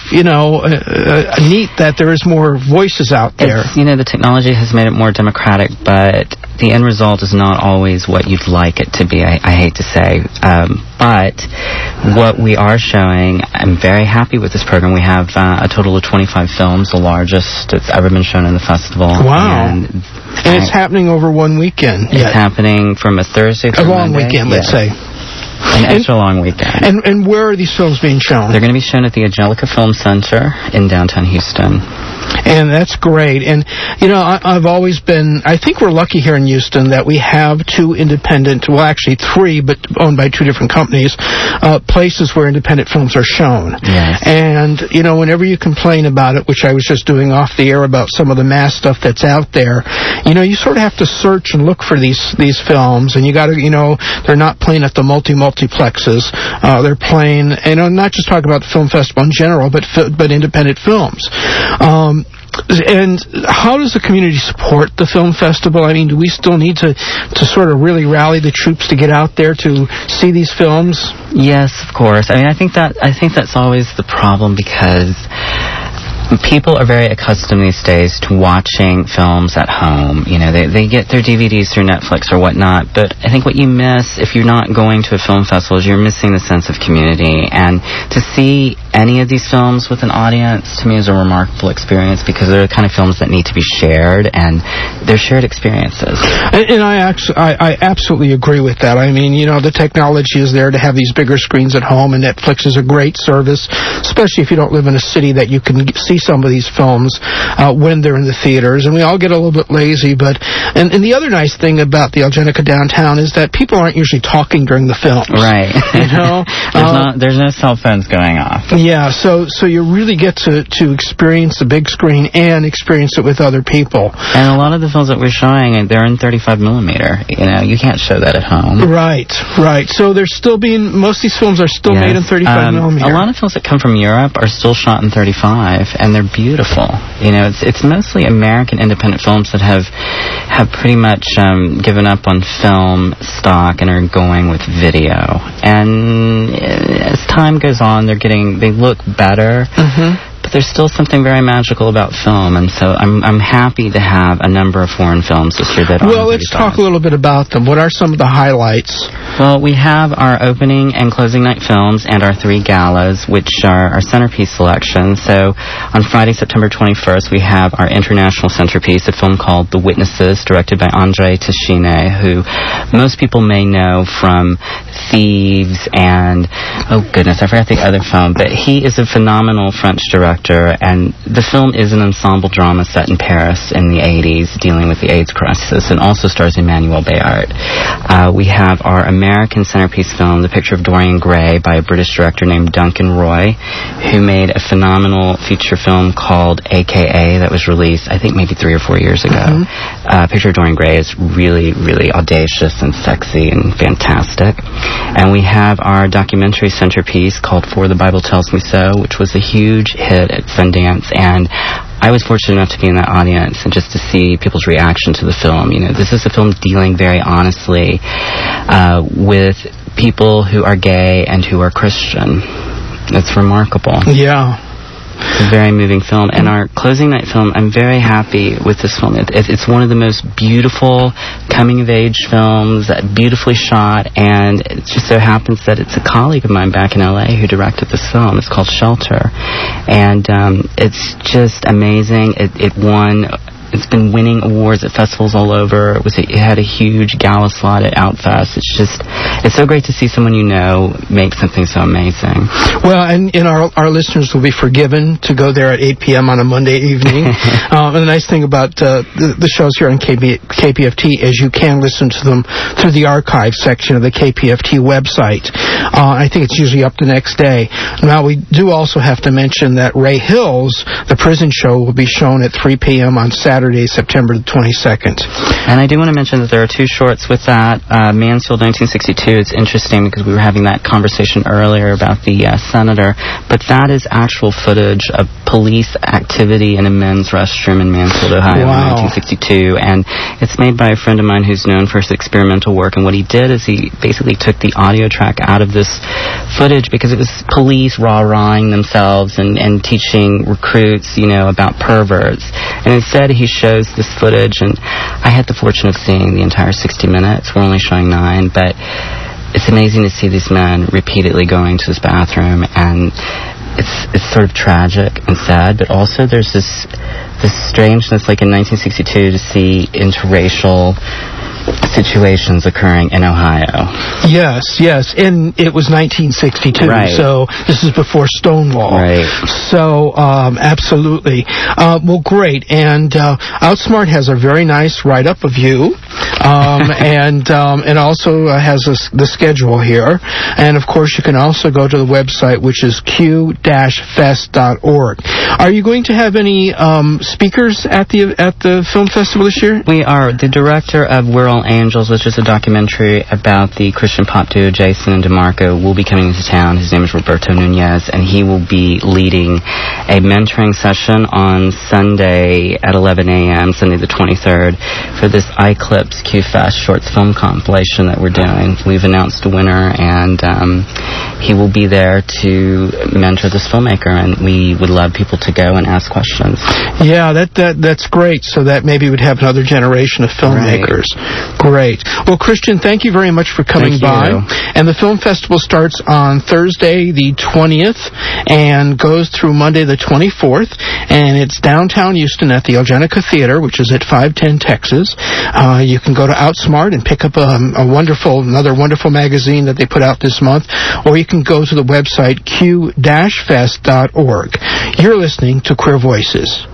neat that there is more voices out there. The technology has made it more democratic, but the end result is not always what you'd like it to be, I hate to say. But what we are showing, I'm very happy with this program. We have a total of 25 films, the largest that's ever been shown in the festival. Wow. And it's happening over one weekend. It's happening from a Thursday to a long Monday. Weekend, let's say. An extra long weekend. And where are these films being shown? They're going to be shown at the Angelica Film Center in downtown Houston. And that's great. And, I've always been, I think we're lucky here in Houston that we have two independent, well, actually three, but owned by two different companies, places where independent films are shown. Yes. And, whenever you complain about it, which I was just doing off the air about some of the mass stuff that's out there, you sort of have to search and look for these films, and you got to, they're not playing at the multiplexes. They're playing, not just talking about the film festival in general, but independent films. And how does the community support the film festival? I mean, do we still need to sort of really rally the troops to get out there to see these films? Yes, of course. I mean, I think that's always the problem, because people are very accustomed these days to watching films at home. They get their DVDs through Netflix or whatnot, but I think what you miss if you're not going to a film festival is you're missing the sense of community. And to see any of these films with an audience, to me, is a remarkable experience, because they're the kind of films that need to be shared, and they're shared experiences. And I absolutely agree with that. I mean, the technology is there to have these bigger screens at home, and Netflix is a great service, especially if you don't live in a city that you can see some of these films when they're in the theaters. And we all get a little bit lazy, and the other nice thing about the Algenica downtown is that people aren't usually talking during the films. Right. There's no cell phones going off. Yeah, so you really get to experience the big screen and experience it with other people. And a lot of the films that we're showing, they're in 35 millimeter. You can't show that at home. Right. So they're still most of these films are still made in 35 millimeter. A lot of films that come from Europe are still shot in 35, and they're beautiful. It's mostly American independent films that have pretty much given up on film stock and are going with video. And as time goes on, they look better. But there's still something very magical about film, and so I'm happy to have a number of foreign films this year that are. Well, let's talk a little bit about them. What are some of the highlights? Well, we have our opening and closing night films and our 3 galas, which are our centerpiece selection. So on Friday, September 21st, we have our international centerpiece, a film called The Witnesses, directed by André Téchiné, who most people may know from Thieves and, oh goodness, I forgot the other film, but he is a phenomenal French director, and the film is an ensemble drama set in Paris in the 80s, dealing with the AIDS crisis, and also stars Emmanuel Béart. We have our American centerpiece film, The Picture of Dorian Gray, by a British director named Duncan Roy, who made a phenomenal feature film called AKA that was released, I think, maybe 3 or 4 years ago. Picture of Dorian Gray is really, really audacious and sexy and fantastic. And we have our documentary centerpiece called For the Bible Tells Me So, which was a huge hit at Sundance, and I was fortunate enough to be in that audience and just to see people's reaction to the film. This is a film dealing very honestly with people who are gay and who are Christian. It's remarkable. Yeah. It's a very moving film. And our closing night film, I'm very happy with this film. It's one of the most beautiful coming-of-age films, beautifully shot, and it just so happens that it's a colleague of mine back in L.A. who directed this film. It's called Shelter. And it's just amazing. It's been winning awards at festivals all over. It had a huge gala slot at Outfest. It's so great to see someone make something so amazing. Well, and our listeners will be forgiven to go there at 8 p.m. on a Monday evening. And the nice thing about the shows here on KPFT is you can listen to them through the archive section of the KPFT website. I think it's usually up the next day. Now, we do also have to mention that Ray Hills, the prison show, will be shown at 3 p.m. on Saturday, September the 22nd. And I do want to mention that there are 2 shorts with that. Mansfield 1962, it's interesting because we were having that conversation earlier about the senator, but that is actual footage of police activity in a men's restroom in Mansfield, Ohio in 1962. And it's made by a friend of mine who's known for his experimental work, and what he did is he basically took the audio track out of this footage because it was police rah-rahing themselves and teaching recruits, about perverts. And instead he shows this footage, and I had the fortune of seeing the entire 60 minutes. We're only showing 9, but it's amazing to see these men repeatedly going to this bathroom, and it's sort of tragic and sad, but also there's this strangeness, like in 1962, to see interracial situations occurring in Ohio. Yes, and it was 1962, right. So this is before Stonewall. Right. So, absolutely. Well, great, and Outsmart has a very nice write-up of you, and also has the schedule here, and of course you can also go to the website, which is q-fest.org. Are you going to have any speakers at the film festival this year? We are. The director of We're All Angels, which is a documentary about the Christian pop duo Jason and DeMarco, will be coming into town. His name is Roberto Nunez, and he will be leading a mentoring session on Sunday at 11 a.m., Sunday the 23rd, for this iClips Q-Fest shorts film compilation that we're doing. We've announced a winner, and he will be there to mentor this filmmaker, and we would love people to go and ask questions. Yeah, that's great, so that maybe we'd have another generation of filmmakers. Right. Great. Well, Christian, thank you very much for coming by. And the film festival starts on Thursday the 20th and goes through Monday the 24th, and it's downtown Houston at the Algenica Theater, which is at 510 Texas. You can go to Outsmart and pick up another wonderful magazine that they put out this month, or you can go to the website q-fest.org. You're listening to Queer Voices.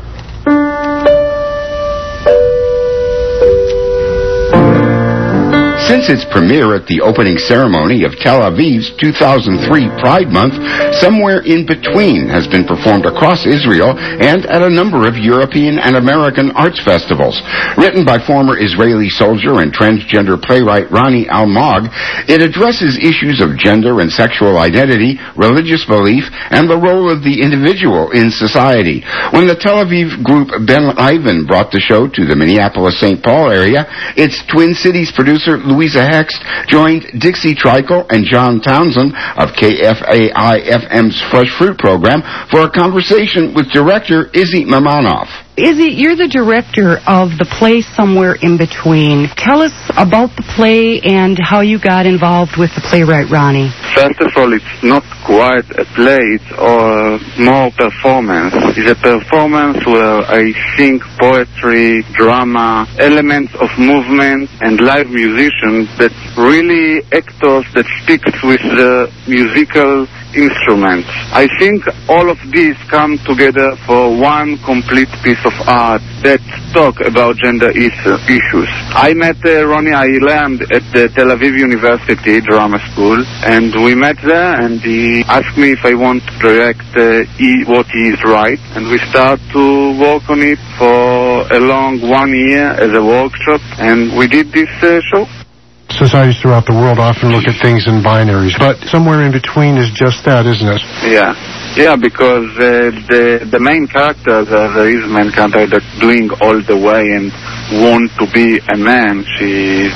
Since its premiere at the opening ceremony of Tel Aviv's 2003 Pride Month, Somewhere in Between has been performed across Israel and at a number of European and American arts festivals. Written by former Israeli soldier and transgender playwright Rani Almog, it addresses issues of gender and sexual identity, religious belief, and the role of the individual in society. When the Tel Aviv group Ben Ivan brought the show to the Minneapolis-St. Paul area, its Twin Cities producer Louisa Hext joined Dixie Trikel and John Townsend of KFAI-FM's Fresh Fruit program for a conversation with director Izzy Mamanoff. Izzy, you're the director of the play Somewhere in Between. Tell us about the play and how you got involved with the playwright Ronnie. First of all, it's not quite a play, it's more performance. It's a performance where I sing poetry, drama, elements of movement, and live musicians that really actors that speaks with the musical instruments. I think all of these come together for one complete piece of art that talk about gender issues. I met Ronnie. I learned at the Tel Aviv University Drama School, and we met there, and he asked me if I want to direct what he is right, and we start to work on it for a long 1 year as a workshop, and we did this show. Societies throughout the world often look at things in binaries, but Somewhere in Between is just that, isn't it? Yeah, because the main character, there is a main character that's doing all the way and want to be a man. She is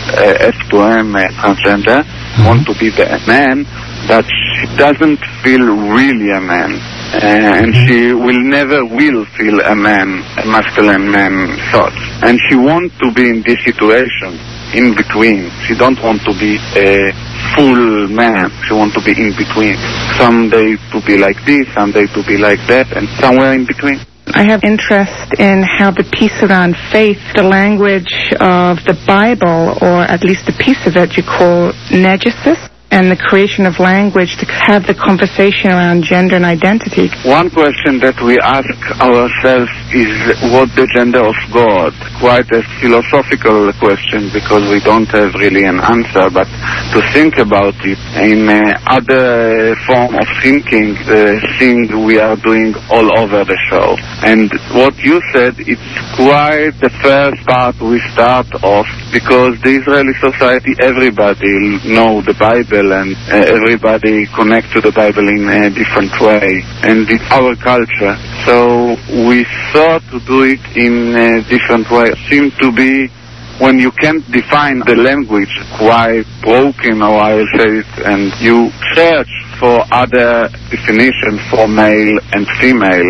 F2M, transgender, want to be a man, but she doesn't feel really a man. And she will never feel a man, a masculine man thought. And she wants to be in this situation. In between. She don't want to be a full man. She want to be in between. Some days to be like this, some days to be like that, and somewhere in between. I have interest in how the piece around faith, the language of the Bible, or at least a piece of it you call negesis, and the creation of language to have the conversation around gender and identity. One question that we ask ourselves is what the gender of God? Quite a philosophical question because we don't have really an answer, but to think about it in other form of thinking, the thing we are doing all over the show. And what you said, it's quite the first part we start off because the Israeli society, everybody know the Bible, and everybody connect to the Bible in a different way, and it's our culture. So we thought to do it in a different way. It seemed to be when you can't define the language, quite broken, or I will say it, and you search for other definitions for male and female,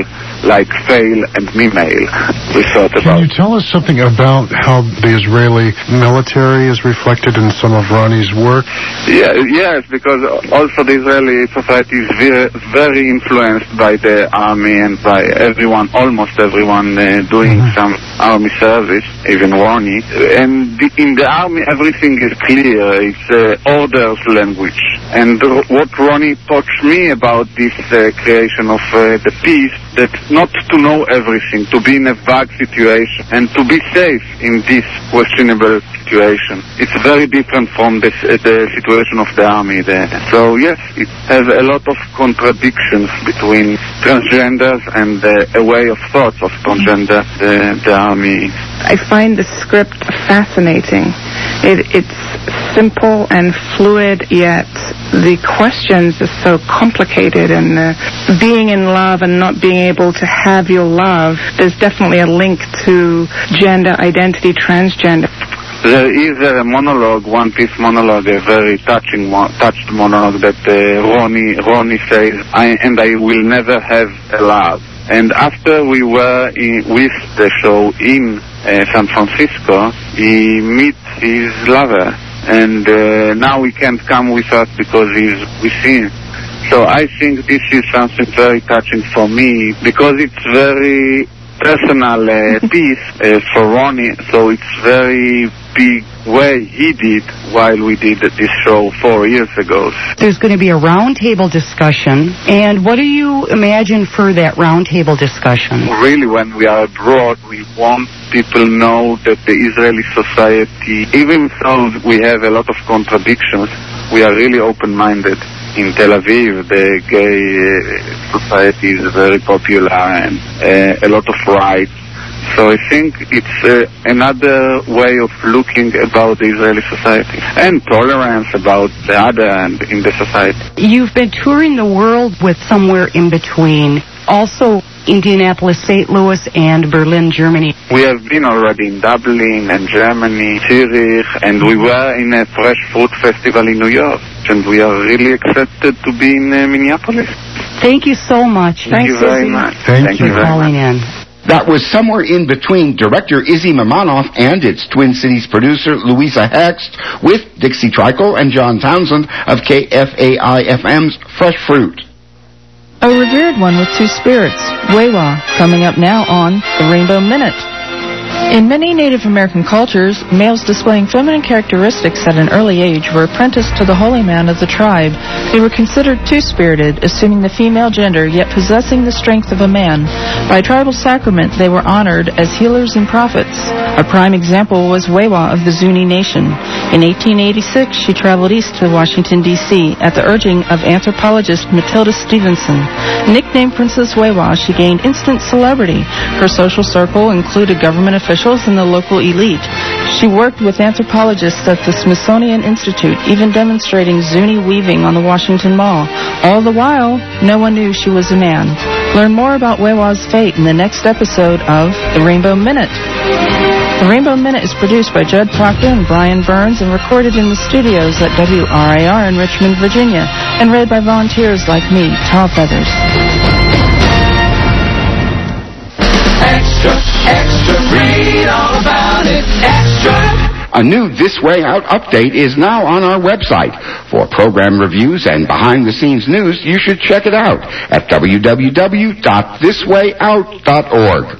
like fail and memail. We thought about. Can you tell us something about how the Israeli military is reflected in some of Ronnie's work? Yes, because also the Israeli society is very influenced by the army and by everyone, almost everyone doing some army service, even Ronnie. And in the army, everything is clear. It's orders language. And what Ronnie taught me about this creation of the peace, that not to know everything, to be in a vague situation, and to be safe in this questionable situation. It's very different from the situation of the army there. So yes, it has a lot of contradictions between transgenders and a way of thoughts of transgender, the army. I find the script fascinating. It's simple and fluid, yet the questions are so complicated, and being in love and not being able to have your love, there's definitely a link to gender identity, transgender. There is a monologue, one-piece monologue, a very touched monologue that Ronnie says, I will never have a love. And after we were with the show in San Francisco, he meets his lover. And now he can't come with us because he's with him. So I think this is something very touching for me, because it's very personal piece for Ronnie, so it's very big way he did while we did this show 4 years ago. There's going to be a roundtable discussion, and what do you imagine for that roundtable discussion? Really, when we are abroad, we want people know that the Israeli society, even though we have a lot of contradictions, we are really open-minded. In Tel Aviv, the gay society is very popular and a lot of rights. So I think it's another way of looking about the Israeli society and tolerance about the other and in the society. You've been touring the world with Somewhere in Between, also Indianapolis, St. Louis, and Berlin, Germany. We have been already in Dublin and Germany, Zurich, and we were in a Fresh Fruit Festival in New York. And we are really excited to be in Minneapolis. Thank you so much. Thank you very much. Thank you for calling in. That was Somewhere in Between director Izzy Mamanoff and its Twin Cities producer Louisa Hext with Dixie Trickle and John Townsend of KFAI-FM's Fresh Fruit. A revered one with two spirits, Wewa, coming up now on the Rainbow Minute. In many Native American cultures, males displaying feminine characteristics at an early age were apprenticed to the holy man of the tribe. They were considered two-spirited, assuming the female gender, yet possessing the strength of a man. By tribal sacrament, they were honored as healers and prophets. A prime example was Wewa of the Zuni Nation. In 1886, she traveled east to Washington, D.C. at the urging of anthropologist Matilda Stevenson. Nicknamed Princess Wewa, she gained instant celebrity. Her social circle included government officials and the local elite. She worked with anthropologists at the Smithsonian Institute, even demonstrating Zuni weaving on the Washington Mall. All the while, no one knew she was a man. Learn more about Wewa's fate in the next episode of The Rainbow Minute. The Rainbow Minute is produced by Judd Proctor and Brian Burns and recorded in the studios at WRIR in Richmond, Virginia, and read by volunteers like me, Tal Feathers. Extra, extra, read all about it, extra. A new This Way Out update is now on our website. For program reviews and behind-the-scenes news, you should check it out at www.thiswayout.org.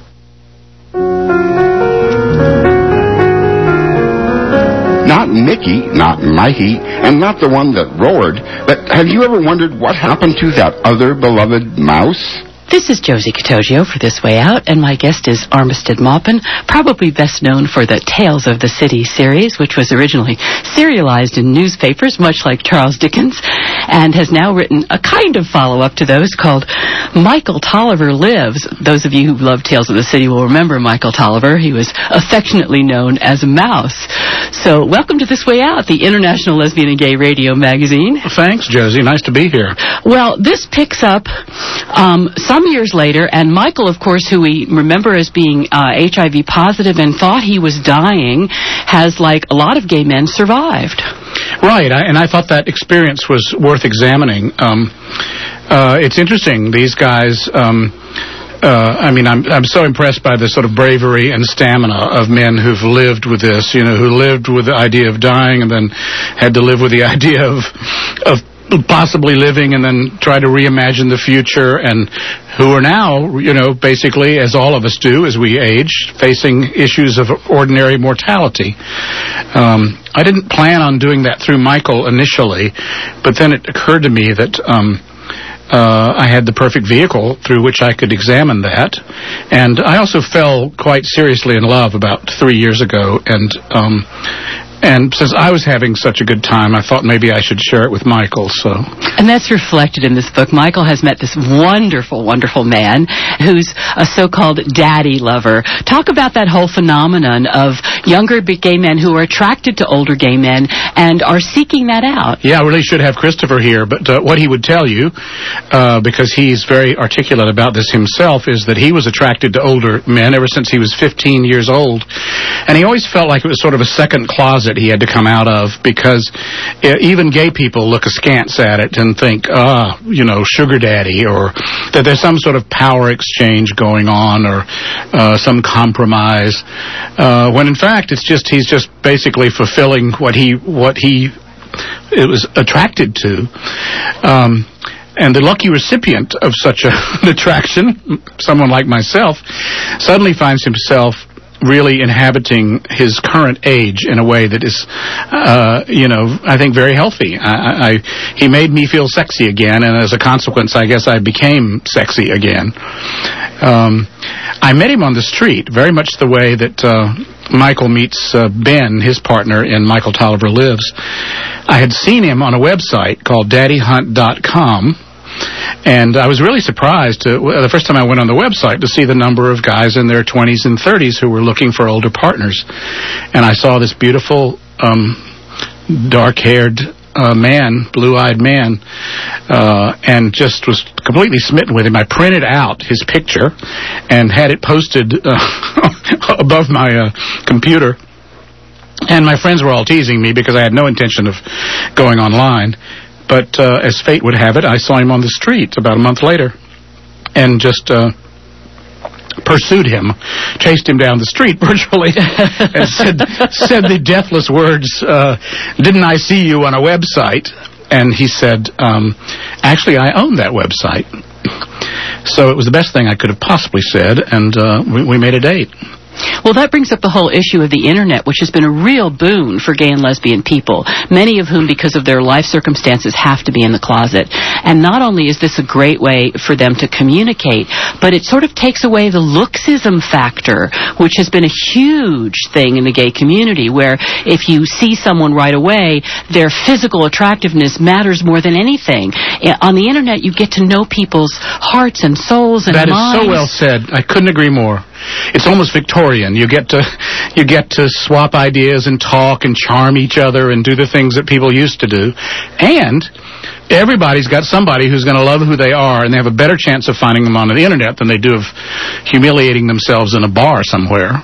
Not Mickey, not Mighty, and not the one that roared, but have you ever wondered what happened to that other beloved mouse? This is Josie Catogio for This Way Out, and my guest is Armistead Maupin, probably best known for the Tales of the City series, which was originally serialized in newspapers, much like Charles Dickens, and has now written a kind of follow-up to those called Michael Tolliver Lives. Those of you who love Tales of the City will remember Michael Tolliver. He was affectionately known as Mouse. So welcome to This Way Out, the International Lesbian and Gay Radio magazine. Thanks, Josie. Nice to be here. Well, this picks up some years later, and Michael, of course, who we remember as being HIV positive and thought he was dying, has, like a lot of gay men, survived. Right, and I thought that experience was worth examining. It's interesting. These guys I'm so impressed by the sort of bravery and stamina of men who've lived with this, who lived with the idea of dying and then had to live with the idea of possibly living and then try to reimagine the future, and who are now, basically, as all of us do as we age, facing issues of ordinary mortality. I didn't plan on doing that through Michael initially, but then it occurred to me that I had the perfect vehicle through which I could examine that. And I also fell quite seriously in love about 3 years ago, and since I was having such a good time, I thought maybe I should share it with Michael. And that's reflected in this book. Michael has met this wonderful, wonderful man who's a so-called daddy lover. Talk about that whole phenomenon of younger gay men who are attracted to older gay men and are seeking that out. Yeah, I really should have Christopher here, but what he would tell you, because he's very articulate about this himself, is that he was attracted to older men ever since he was 15 years old. And he always felt like it was sort of a second closet he had to come out of, because even gay people look askance at it and think, sugar daddy, or that there's some sort of power exchange going on, or some compromise, when in fact he's just basically fulfilling what he was attracted to. And the lucky recipient of such an attraction, someone like myself, suddenly finds himself really inhabiting his current age in a way that is, I think very healthy. He made me feel sexy again, and as a consequence, I guess I became sexy again. I met him on the street, very much the way that Michael meets Ben, his partner in Michael Tolliver Lives. I had seen him on a website called daddyhunt.com. And I was really surprised the first time I went on the website to see the number of guys in their 20s and 30s who were looking for older partners. And I saw this beautiful, dark-haired man, blue-eyed man, and just was completely smitten with him. I printed out his picture and had it posted above my computer. And my friends were all teasing me because I had no intention of going online. But as fate would have it, I saw him on the street about a month later and just pursued him, chased him down the street virtually, and said the deathless words, "Didn't I see you on a website?" And he said, "Actually, I own that website." So it was the best thing I could have possibly said, and we made a date. Well, that brings up the whole issue of the Internet, which has been a real boon for gay and lesbian people, many of whom, because of their life circumstances, have to be in the closet. And not only is this a great way for them to communicate, but it sort of takes away the looksism factor, which has been a huge thing in the gay community, where if you see someone right away, their physical attractiveness matters more than anything. On the Internet, you get to know people's hearts and souls and minds. That is so well said. I couldn't agree more. It's almost Victorian. You get to swap ideas and talk and charm each other and do the things that people used to do. And everybody's got somebody who's going to love who they are, and they have a better chance of finding them on the Internet than they do of humiliating themselves in a bar somewhere.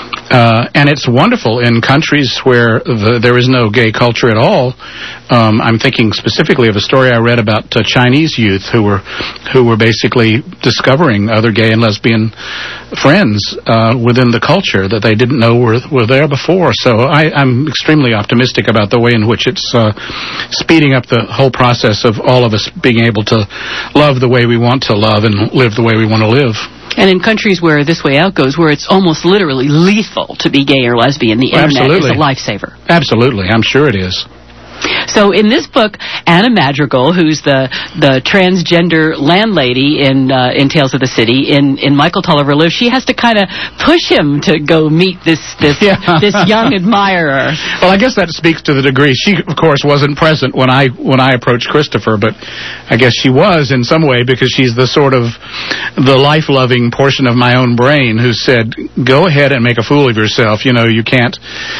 And it's wonderful in countries where there is no gay culture at all. I'm thinking specifically of a story I read about Chinese youth who were basically discovering other gay and lesbian friends within the culture that they didn't know were there before. So I'm extremely optimistic about the way in which it's speeding up the whole process of all of us being able to love the way we want to love and live the way we want to live. And in countries where This Way Out goes, where it's almost literally lethal to be gay or lesbian, the Internet is a lifesaver. Absolutely. I'm sure it is. So in this book, Anna Madrigal, who's the transgender landlady in Tales of the City, in Michael Tolliver Lives, she has to kind of push him to go meet this young admirer. Well, I guess that speaks to the degree. She, of course, wasn't present when I approached Christopher, but I guess she was in some way, because she's the sort of the life-loving portion of my own brain who said, "Go ahead and make a fool of yourself. You can't.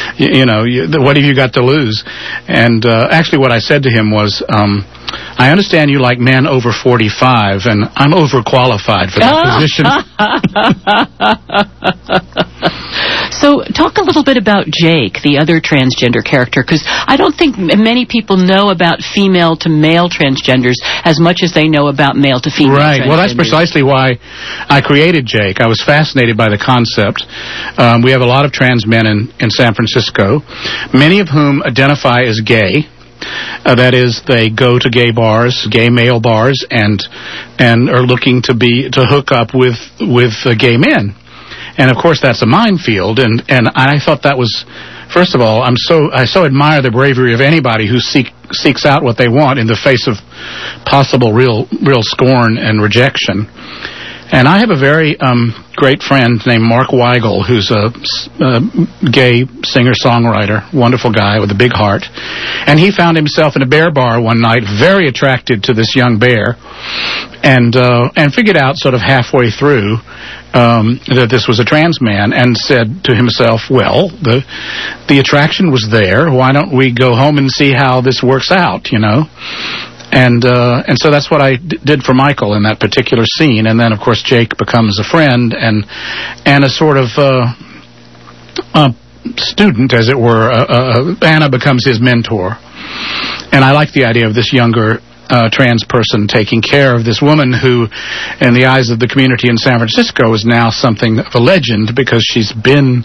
What have you got to lose?" And actually what I said to him was, I understand you like men over 45, and I'm overqualified for that position. So So talk a little bit about Jake, the other transgender character, because I don't think many people know about female to male transgenders as much as they know about male to female transgenders. Right. Well, that's precisely why I created Jake. I was fascinated by the concept. We have a lot of trans men in San Francisco, many of whom identify as gay. That is, they go to gay bars, gay male bars, and are looking to hook up with gay men. And of course, that's a minefield. And I thought that was, first of all, I so admire the bravery of anybody who seeks out what they want in the face of possible real scorn and rejection. And I have a very great friend named Mark Weigel, who's a gay singer-songwriter, wonderful guy with a big heart. And he found himself in a bear bar one night, very attracted to this young bear, and figured out sort of halfway through that this was a trans man, and said to himself, well, the attraction was there. Why don't we go home and see how this works out, you know? And so that's what I did for Michael in that particular scene. And then, of course, Jake becomes a friend and a sort of student, as it were. Anna becomes his mentor. And I like the idea of this younger trans person taking care of this woman who, in the eyes of the community in San Francisco, is now something of a legend because she's been,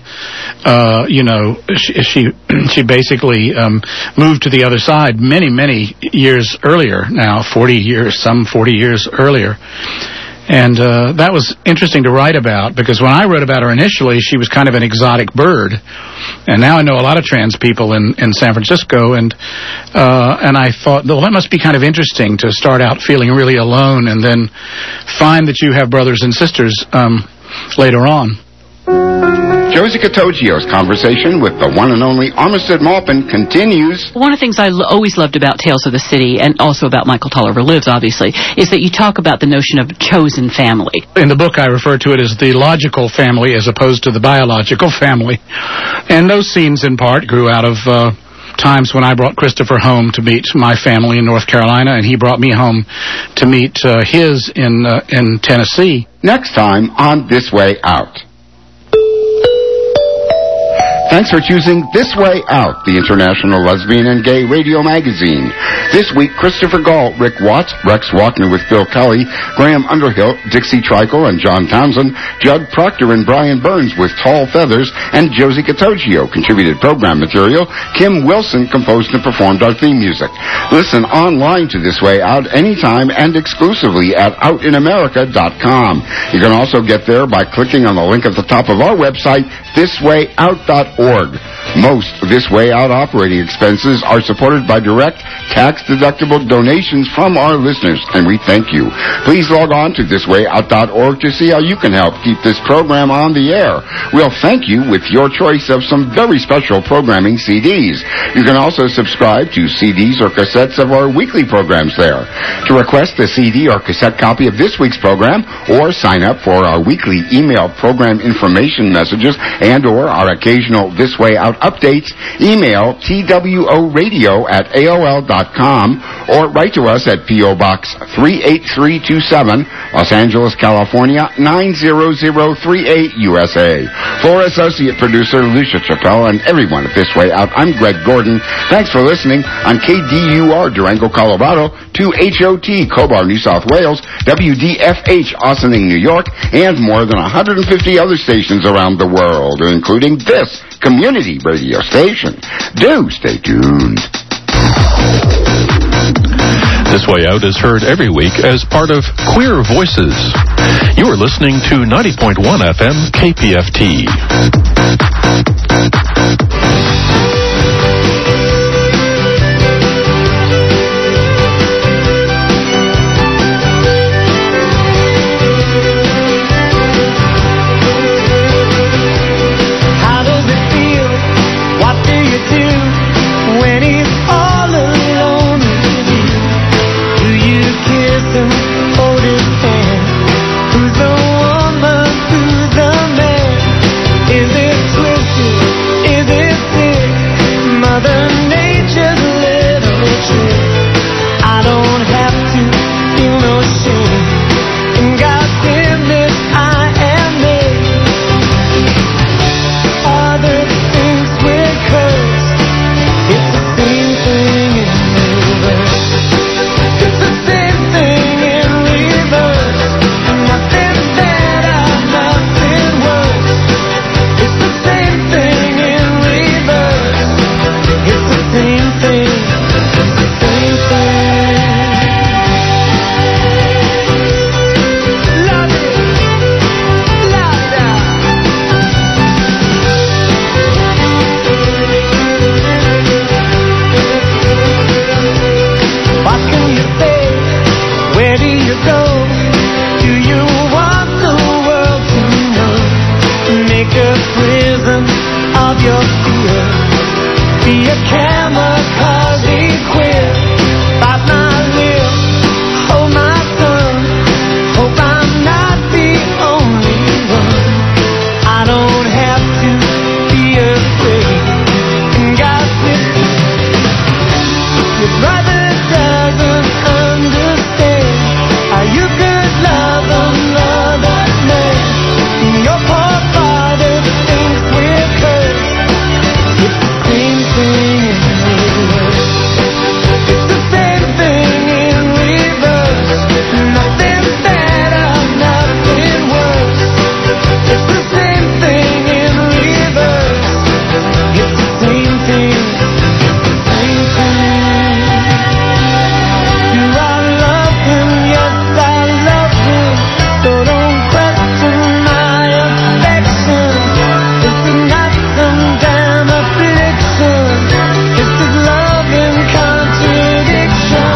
she basically moved to the other side many years earlier now, 40 years earlier. And that was interesting to write about, because when I wrote about her initially, she was kind of an exotic bird. And now I know a lot of trans people in San Francisco, and I thought, well, that must be kind of interesting to start out feeling really alone and then find that you have brothers and sisters later on. Josie Catoggio's conversation with the one and only Armistead Maupin continues. One of the things I always loved about Tales of the City, and also about Michael Tolliver Lives, obviously, is that you talk about the notion of chosen family. In the book, I refer to it as the logical family as opposed to the biological family. And those scenes, in part, grew out of times when I brought Christopher home to meet my family in North Carolina, and he brought me home to meet his in Tennessee. Next time on This Way Out. Thanks for choosing This Way Out, the international lesbian and gay radio magazine. This week, Christopher Gall, Rick Watts, Rex Walkner with Bill Kelly, Graham Underhill, Dixie Trickle and John Townsend, Judd Proctor and Brian Burns with Tall Feathers, and Josie Catoggio contributed program material. Kim Wilson composed and performed our theme music. Listen online to This Way Out anytime and exclusively at outinamerica.com. You can also get there by clicking on the link at the top of our website, thiswayout.org. Most This Way Out operating expenses are supported by direct, tax-deductible donations from our listeners, and we thank you. Please log on to thiswayout.org to see how you can help keep this program on the air. We'll thank you with your choice of some very special programming CDs. You can also subscribe to CDs or cassettes of our weekly programs there. To request a CD or cassette copy of this week's program, or sign up for our weekly email program information messages and or our occasional This Way Out updates, email tworadio@aol.com or write to us at P.O. Box 38327, Los Angeles, California 90038, USA. For Associate Producer Lucia Chappelle and everyone at This Way Out, I'm Greg Gordon. Thanks for listening on KDUR Durango, Colorado, 2HOT Cobar, New South Wales, WDFH Ossining, New York, and more than 150 other stations around the world, including this community radio station. Do stay tuned. This Way Out is heard every week as part of Queer Voices. You are listening to 90.1 FM KPFT. Is it twisted? prison of your fear. Be a kamikaze queer. Bite my lip, hold my tongue. Hope I'm not the only one. I don't have to be afraid. And gossip, your brother doesn't understand how you could love another man. Your poor father thinks we're cursed. It's the same thing in reverse. It's the same thing in reverse. Nothing better, nothing worse. It's the same thing in reverse. It's the same thing. Same thing. Do I love him? Yes, I love him. So don't question my affection. This is not some damn affliction. This is love in contradiction.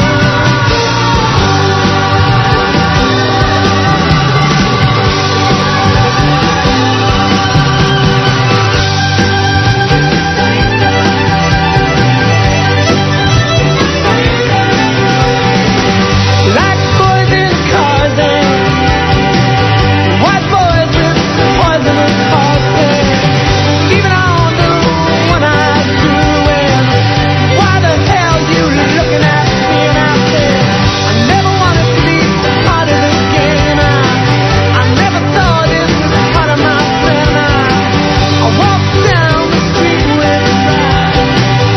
Black boys in cars and white boys with poisonous horses. Even on the one-eyed crew. And why the hell you looking at me? And I said, I never wanted to be part of this gang. I never thought this was part of my plan. I walked down the street with pride.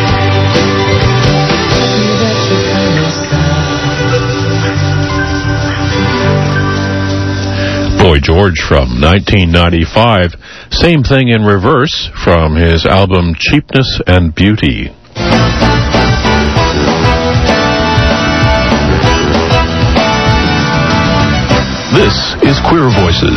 See that you come inside. Boy George from 1995. Same thing in reverse from his album Cheapness and Beauty. This is Queer Voices.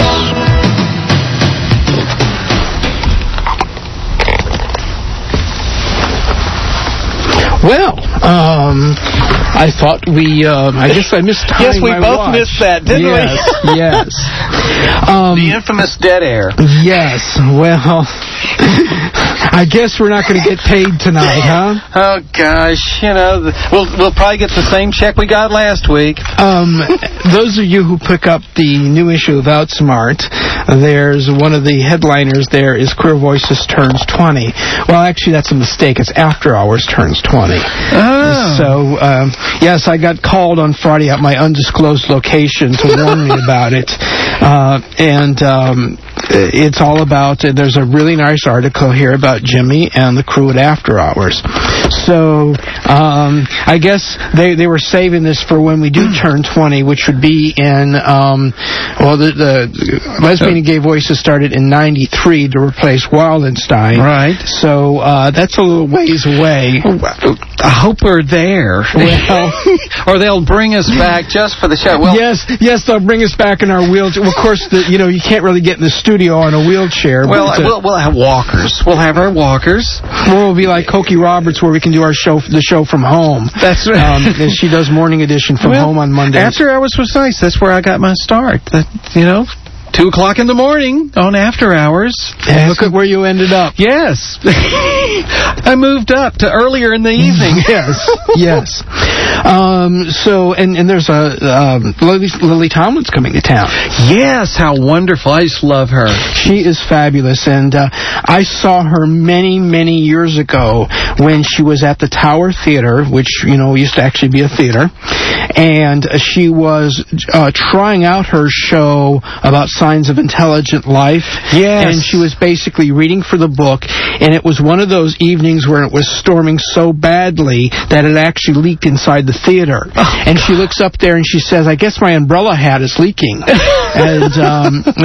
Well, I thought I guess I missed time. Yes, we both missed that, didn't we? Yes. The infamous dead air. Yes. Well, I guess we're not going to get paid tonight, huh? Oh gosh, we'll probably get the same check we got last week. Those of you who pick up the new issue of Outsmart, there's one of the headliners there is Queer Voices turns 20. Well, actually, that's a mistake. It's After Hours turns 20. Oh. So, yes, I got called on Friday at my undisclosed location to warn me about it. It's all about, there's a really nice article here about Jimmy and the crew at After Hours. So, I guess they were saving this for when we do turn 20, which would be in, the Lesbian and Gay Voices started in 93 to replace Wildenstein. Right. So, that's a little ways away. I hope we're there. Well, or they'll bring us back just for the show. Well, yes, they'll bring us back in our wheelchair. Well, of course, you can't really get in the studio on a wheelchair. Well, we'll have walkers. We'll have our walkers. We'll be like Cokie Roberts, where we can do the show from home. That's right. And she does morning edition from home on Mondays. After Hours was nice. That's where I got my start. 2 o'clock in the morning on After Hours. And look at where you ended up. Yes. I moved up to earlier in the evening. Yes. So, and there's Lily Tomlin's coming to town. Yes, how wonderful. I just love her. She is fabulous. And I saw her many, many years ago when she was at the Tower Theater, which, used to actually be a theater. And she was trying out her show about Signs of Intelligent Life. Yes. And she was basically reading for the book, and it was one of those evenings where it was storming so badly that it actually leaked inside the theater. And she looks up there and she says, I guess my umbrella hat is leaking. And,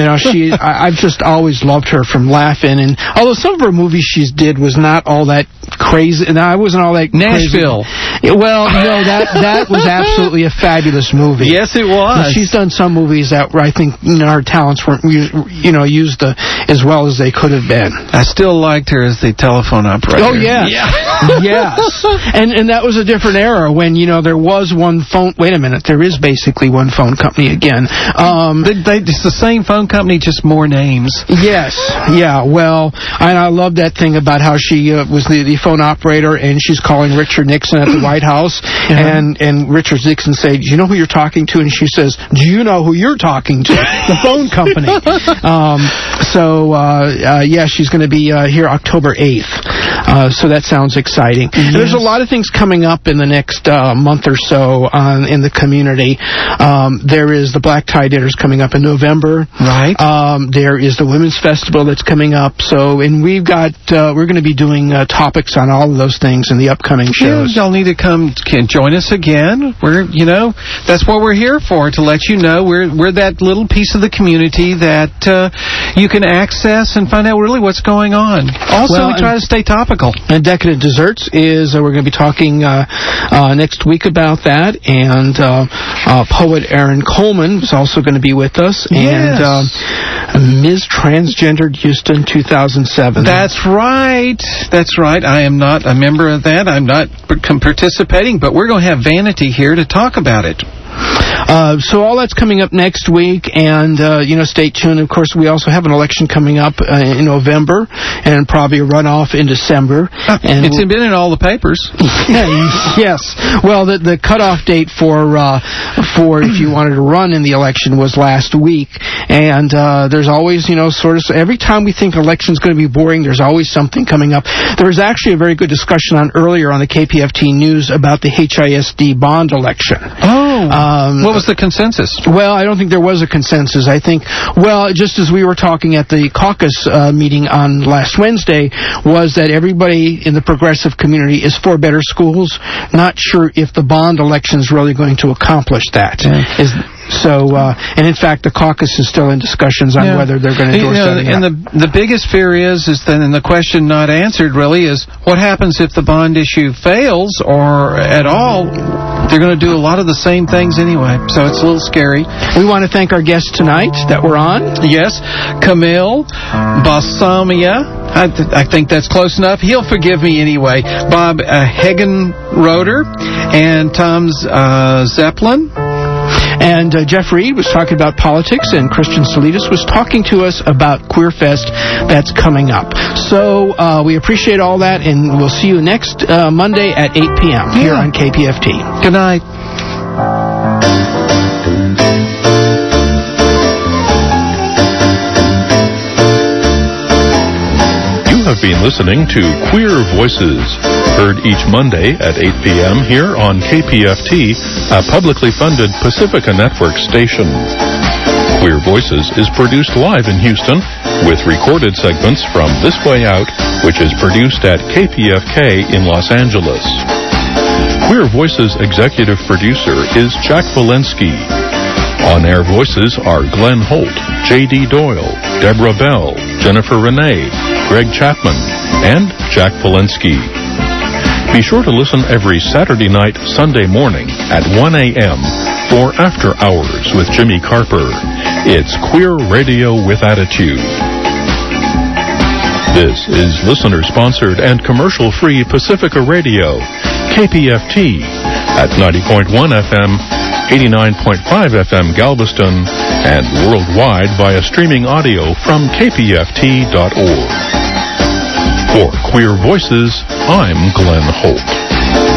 I've just always loved her from laughing. And although some of her movies she's did was not all that crazy. And I wasn't all that Nashville. Crazy. Well, no, that was absolutely a fabulous movie. Yes, it was. And she's done some movies that where I think our talents weren't used as well as they could have been. I still liked her as the telephone operator. Oh yes, yes. And that was a different era when there was one phone. Wait a minute, there is basically one phone company again. It's the same phone company, just more names. Yes, yeah. Well, and I love that thing about how she was the phone operator, and she's calling Richard Nixon at the White House, and Richard Nixon said, "Do you know who you're talking to?" And she says, "Do you know who you're talking to?" The phone company. She's going to be here October 8th. So that sounds exciting. Yes. There's a lot of things coming up in the next month or so in the community. There is the Black Tie Dinners coming up in November. Right. There is the Women's Festival that's coming up. And we're going to be doing topics on all of those things in the upcoming shows. Yeah, y'all need to come join us again. That's what we're here for, to let you know we're that little piece of the community that you can access and find out really what's going on. Also, we try to stay topical. And Decadent Desserts is, we're going to be talking next week about that, and poet Aaron Coleman is also going to be with us, yes. And Ms. Transgendered Houston 2007. That's right. I am not a member of that. I'm not participating, but we're going to have Vanity here to talk about it. So all that's coming up next week, and stay tuned. Of course, we also have an election coming up in November, and probably a runoff in December. And it's been in all the papers. Yes. Well, the cutoff date for if you wanted to run in the election was last week, and there's always every time we think election's going to be boring, there's always something coming up. There was actually a very good discussion earlier on the KPFT News about the HISD bond election. What was the consensus? Well, I don't think there was a consensus. I think, just as we were talking at the caucus meeting on last Wednesday, was that everybody in the progressive community is for better schools. Not sure if the bond election is really going to accomplish that. Yeah. And in fact, the caucus is still in discussions on whether they're going to endorse that. And the biggest fear is then the question not answered really is, what happens if the bond issue fails or at all? They're going to do a lot of the same things anyway, so it's a little scary. We want to thank our guests tonight that were on. Yes, Camille Balsamia. I think that's close enough. He'll forgive me anyway. Bob Hegenroder and Tom Zeppelin. And Jeff Reed was talking about politics, and Christian Salidas was talking to us about QueerFest that's coming up. So we appreciate all that, and we'll see you next Monday at 8 p.m. here on KPFT. Good night. You have been listening to Queer Voices, heard each Monday at 8 p.m. here on KPFT, a publicly funded Pacifica Network station. Queer Voices is produced live in Houston, with recorded segments from This Way Out, which is produced at KPFK in Los Angeles. Queer Voices executive producer is Jack Walensky. On-air voices are Glenn Holt, J.D. Doyle, Deborah Bell, Jennifer Renee, Greg Chapman, and Jack Walensky. Be sure to listen every Saturday night, Sunday morning at 1 a.m. for After Hours with Jimmy Carper. It's Queer Radio with Attitude. This is listener-sponsored and commercial-free Pacifica Radio, KPFT, at 90.1 FM, 89.5 FM Galveston, and worldwide via streaming audio from kpft.org. For Queer Voices, I'm Glenn Holt.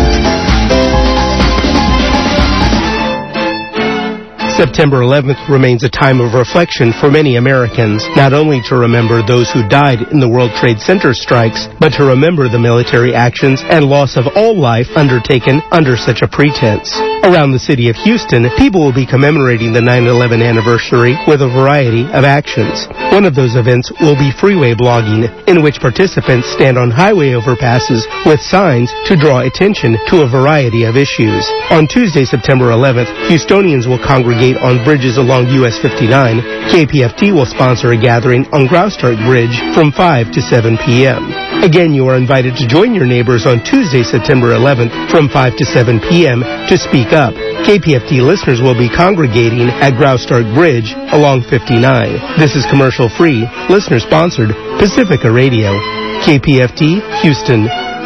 September 11th remains a time of reflection for many Americans, not only to remember those who died in the World Trade Center strikes, but to remember the military actions and loss of all life undertaken under such a pretense. Around the city of Houston, people will be commemorating the 9/11 anniversary with a variety of actions. One of those events will be freeway blogging, in which participants stand on highway overpasses with signs to draw attention to a variety of issues. On Tuesday, September 11th, Houstonians will congregate on bridges along US 59. KPFT will sponsor a gathering on Graustark Bridge from 5 to 7 p.m. Again, you are invited to join your neighbors on Tuesday, September 11th from 5 to 7 p.m. to speak up. KPFT listeners will be congregating at Graustark Bridge along 59. This is commercial-free, listener-sponsored Pacifica Radio. KPFT, Houston.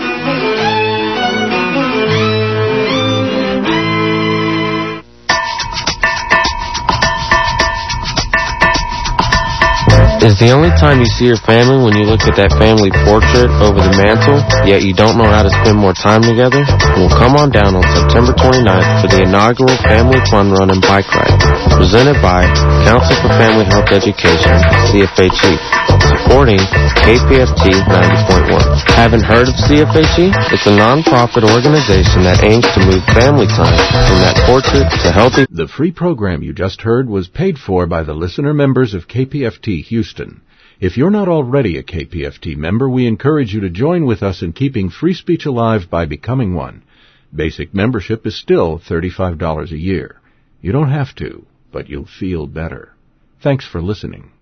Is the only time you see your family when you look at that family portrait over the mantle, yet you don't know how to spend more time together? Well, come on down on September 29th for the inaugural Family Fun Run and Bike Ride, presented by Council for Family Health Education, CFHE, supporting KPFT 90.1. Haven't heard of CFHE? It's a non-profit organization that aims to move family time from that portrait to healthy. The free program you just heard was paid for by the listener members of KPFT Houston. If you're not already a KPFT member, we encourage you to join with us in keeping free speech alive by becoming one. Basic membership is still $35 a year. You don't have to, but you'll feel better. Thanks for listening.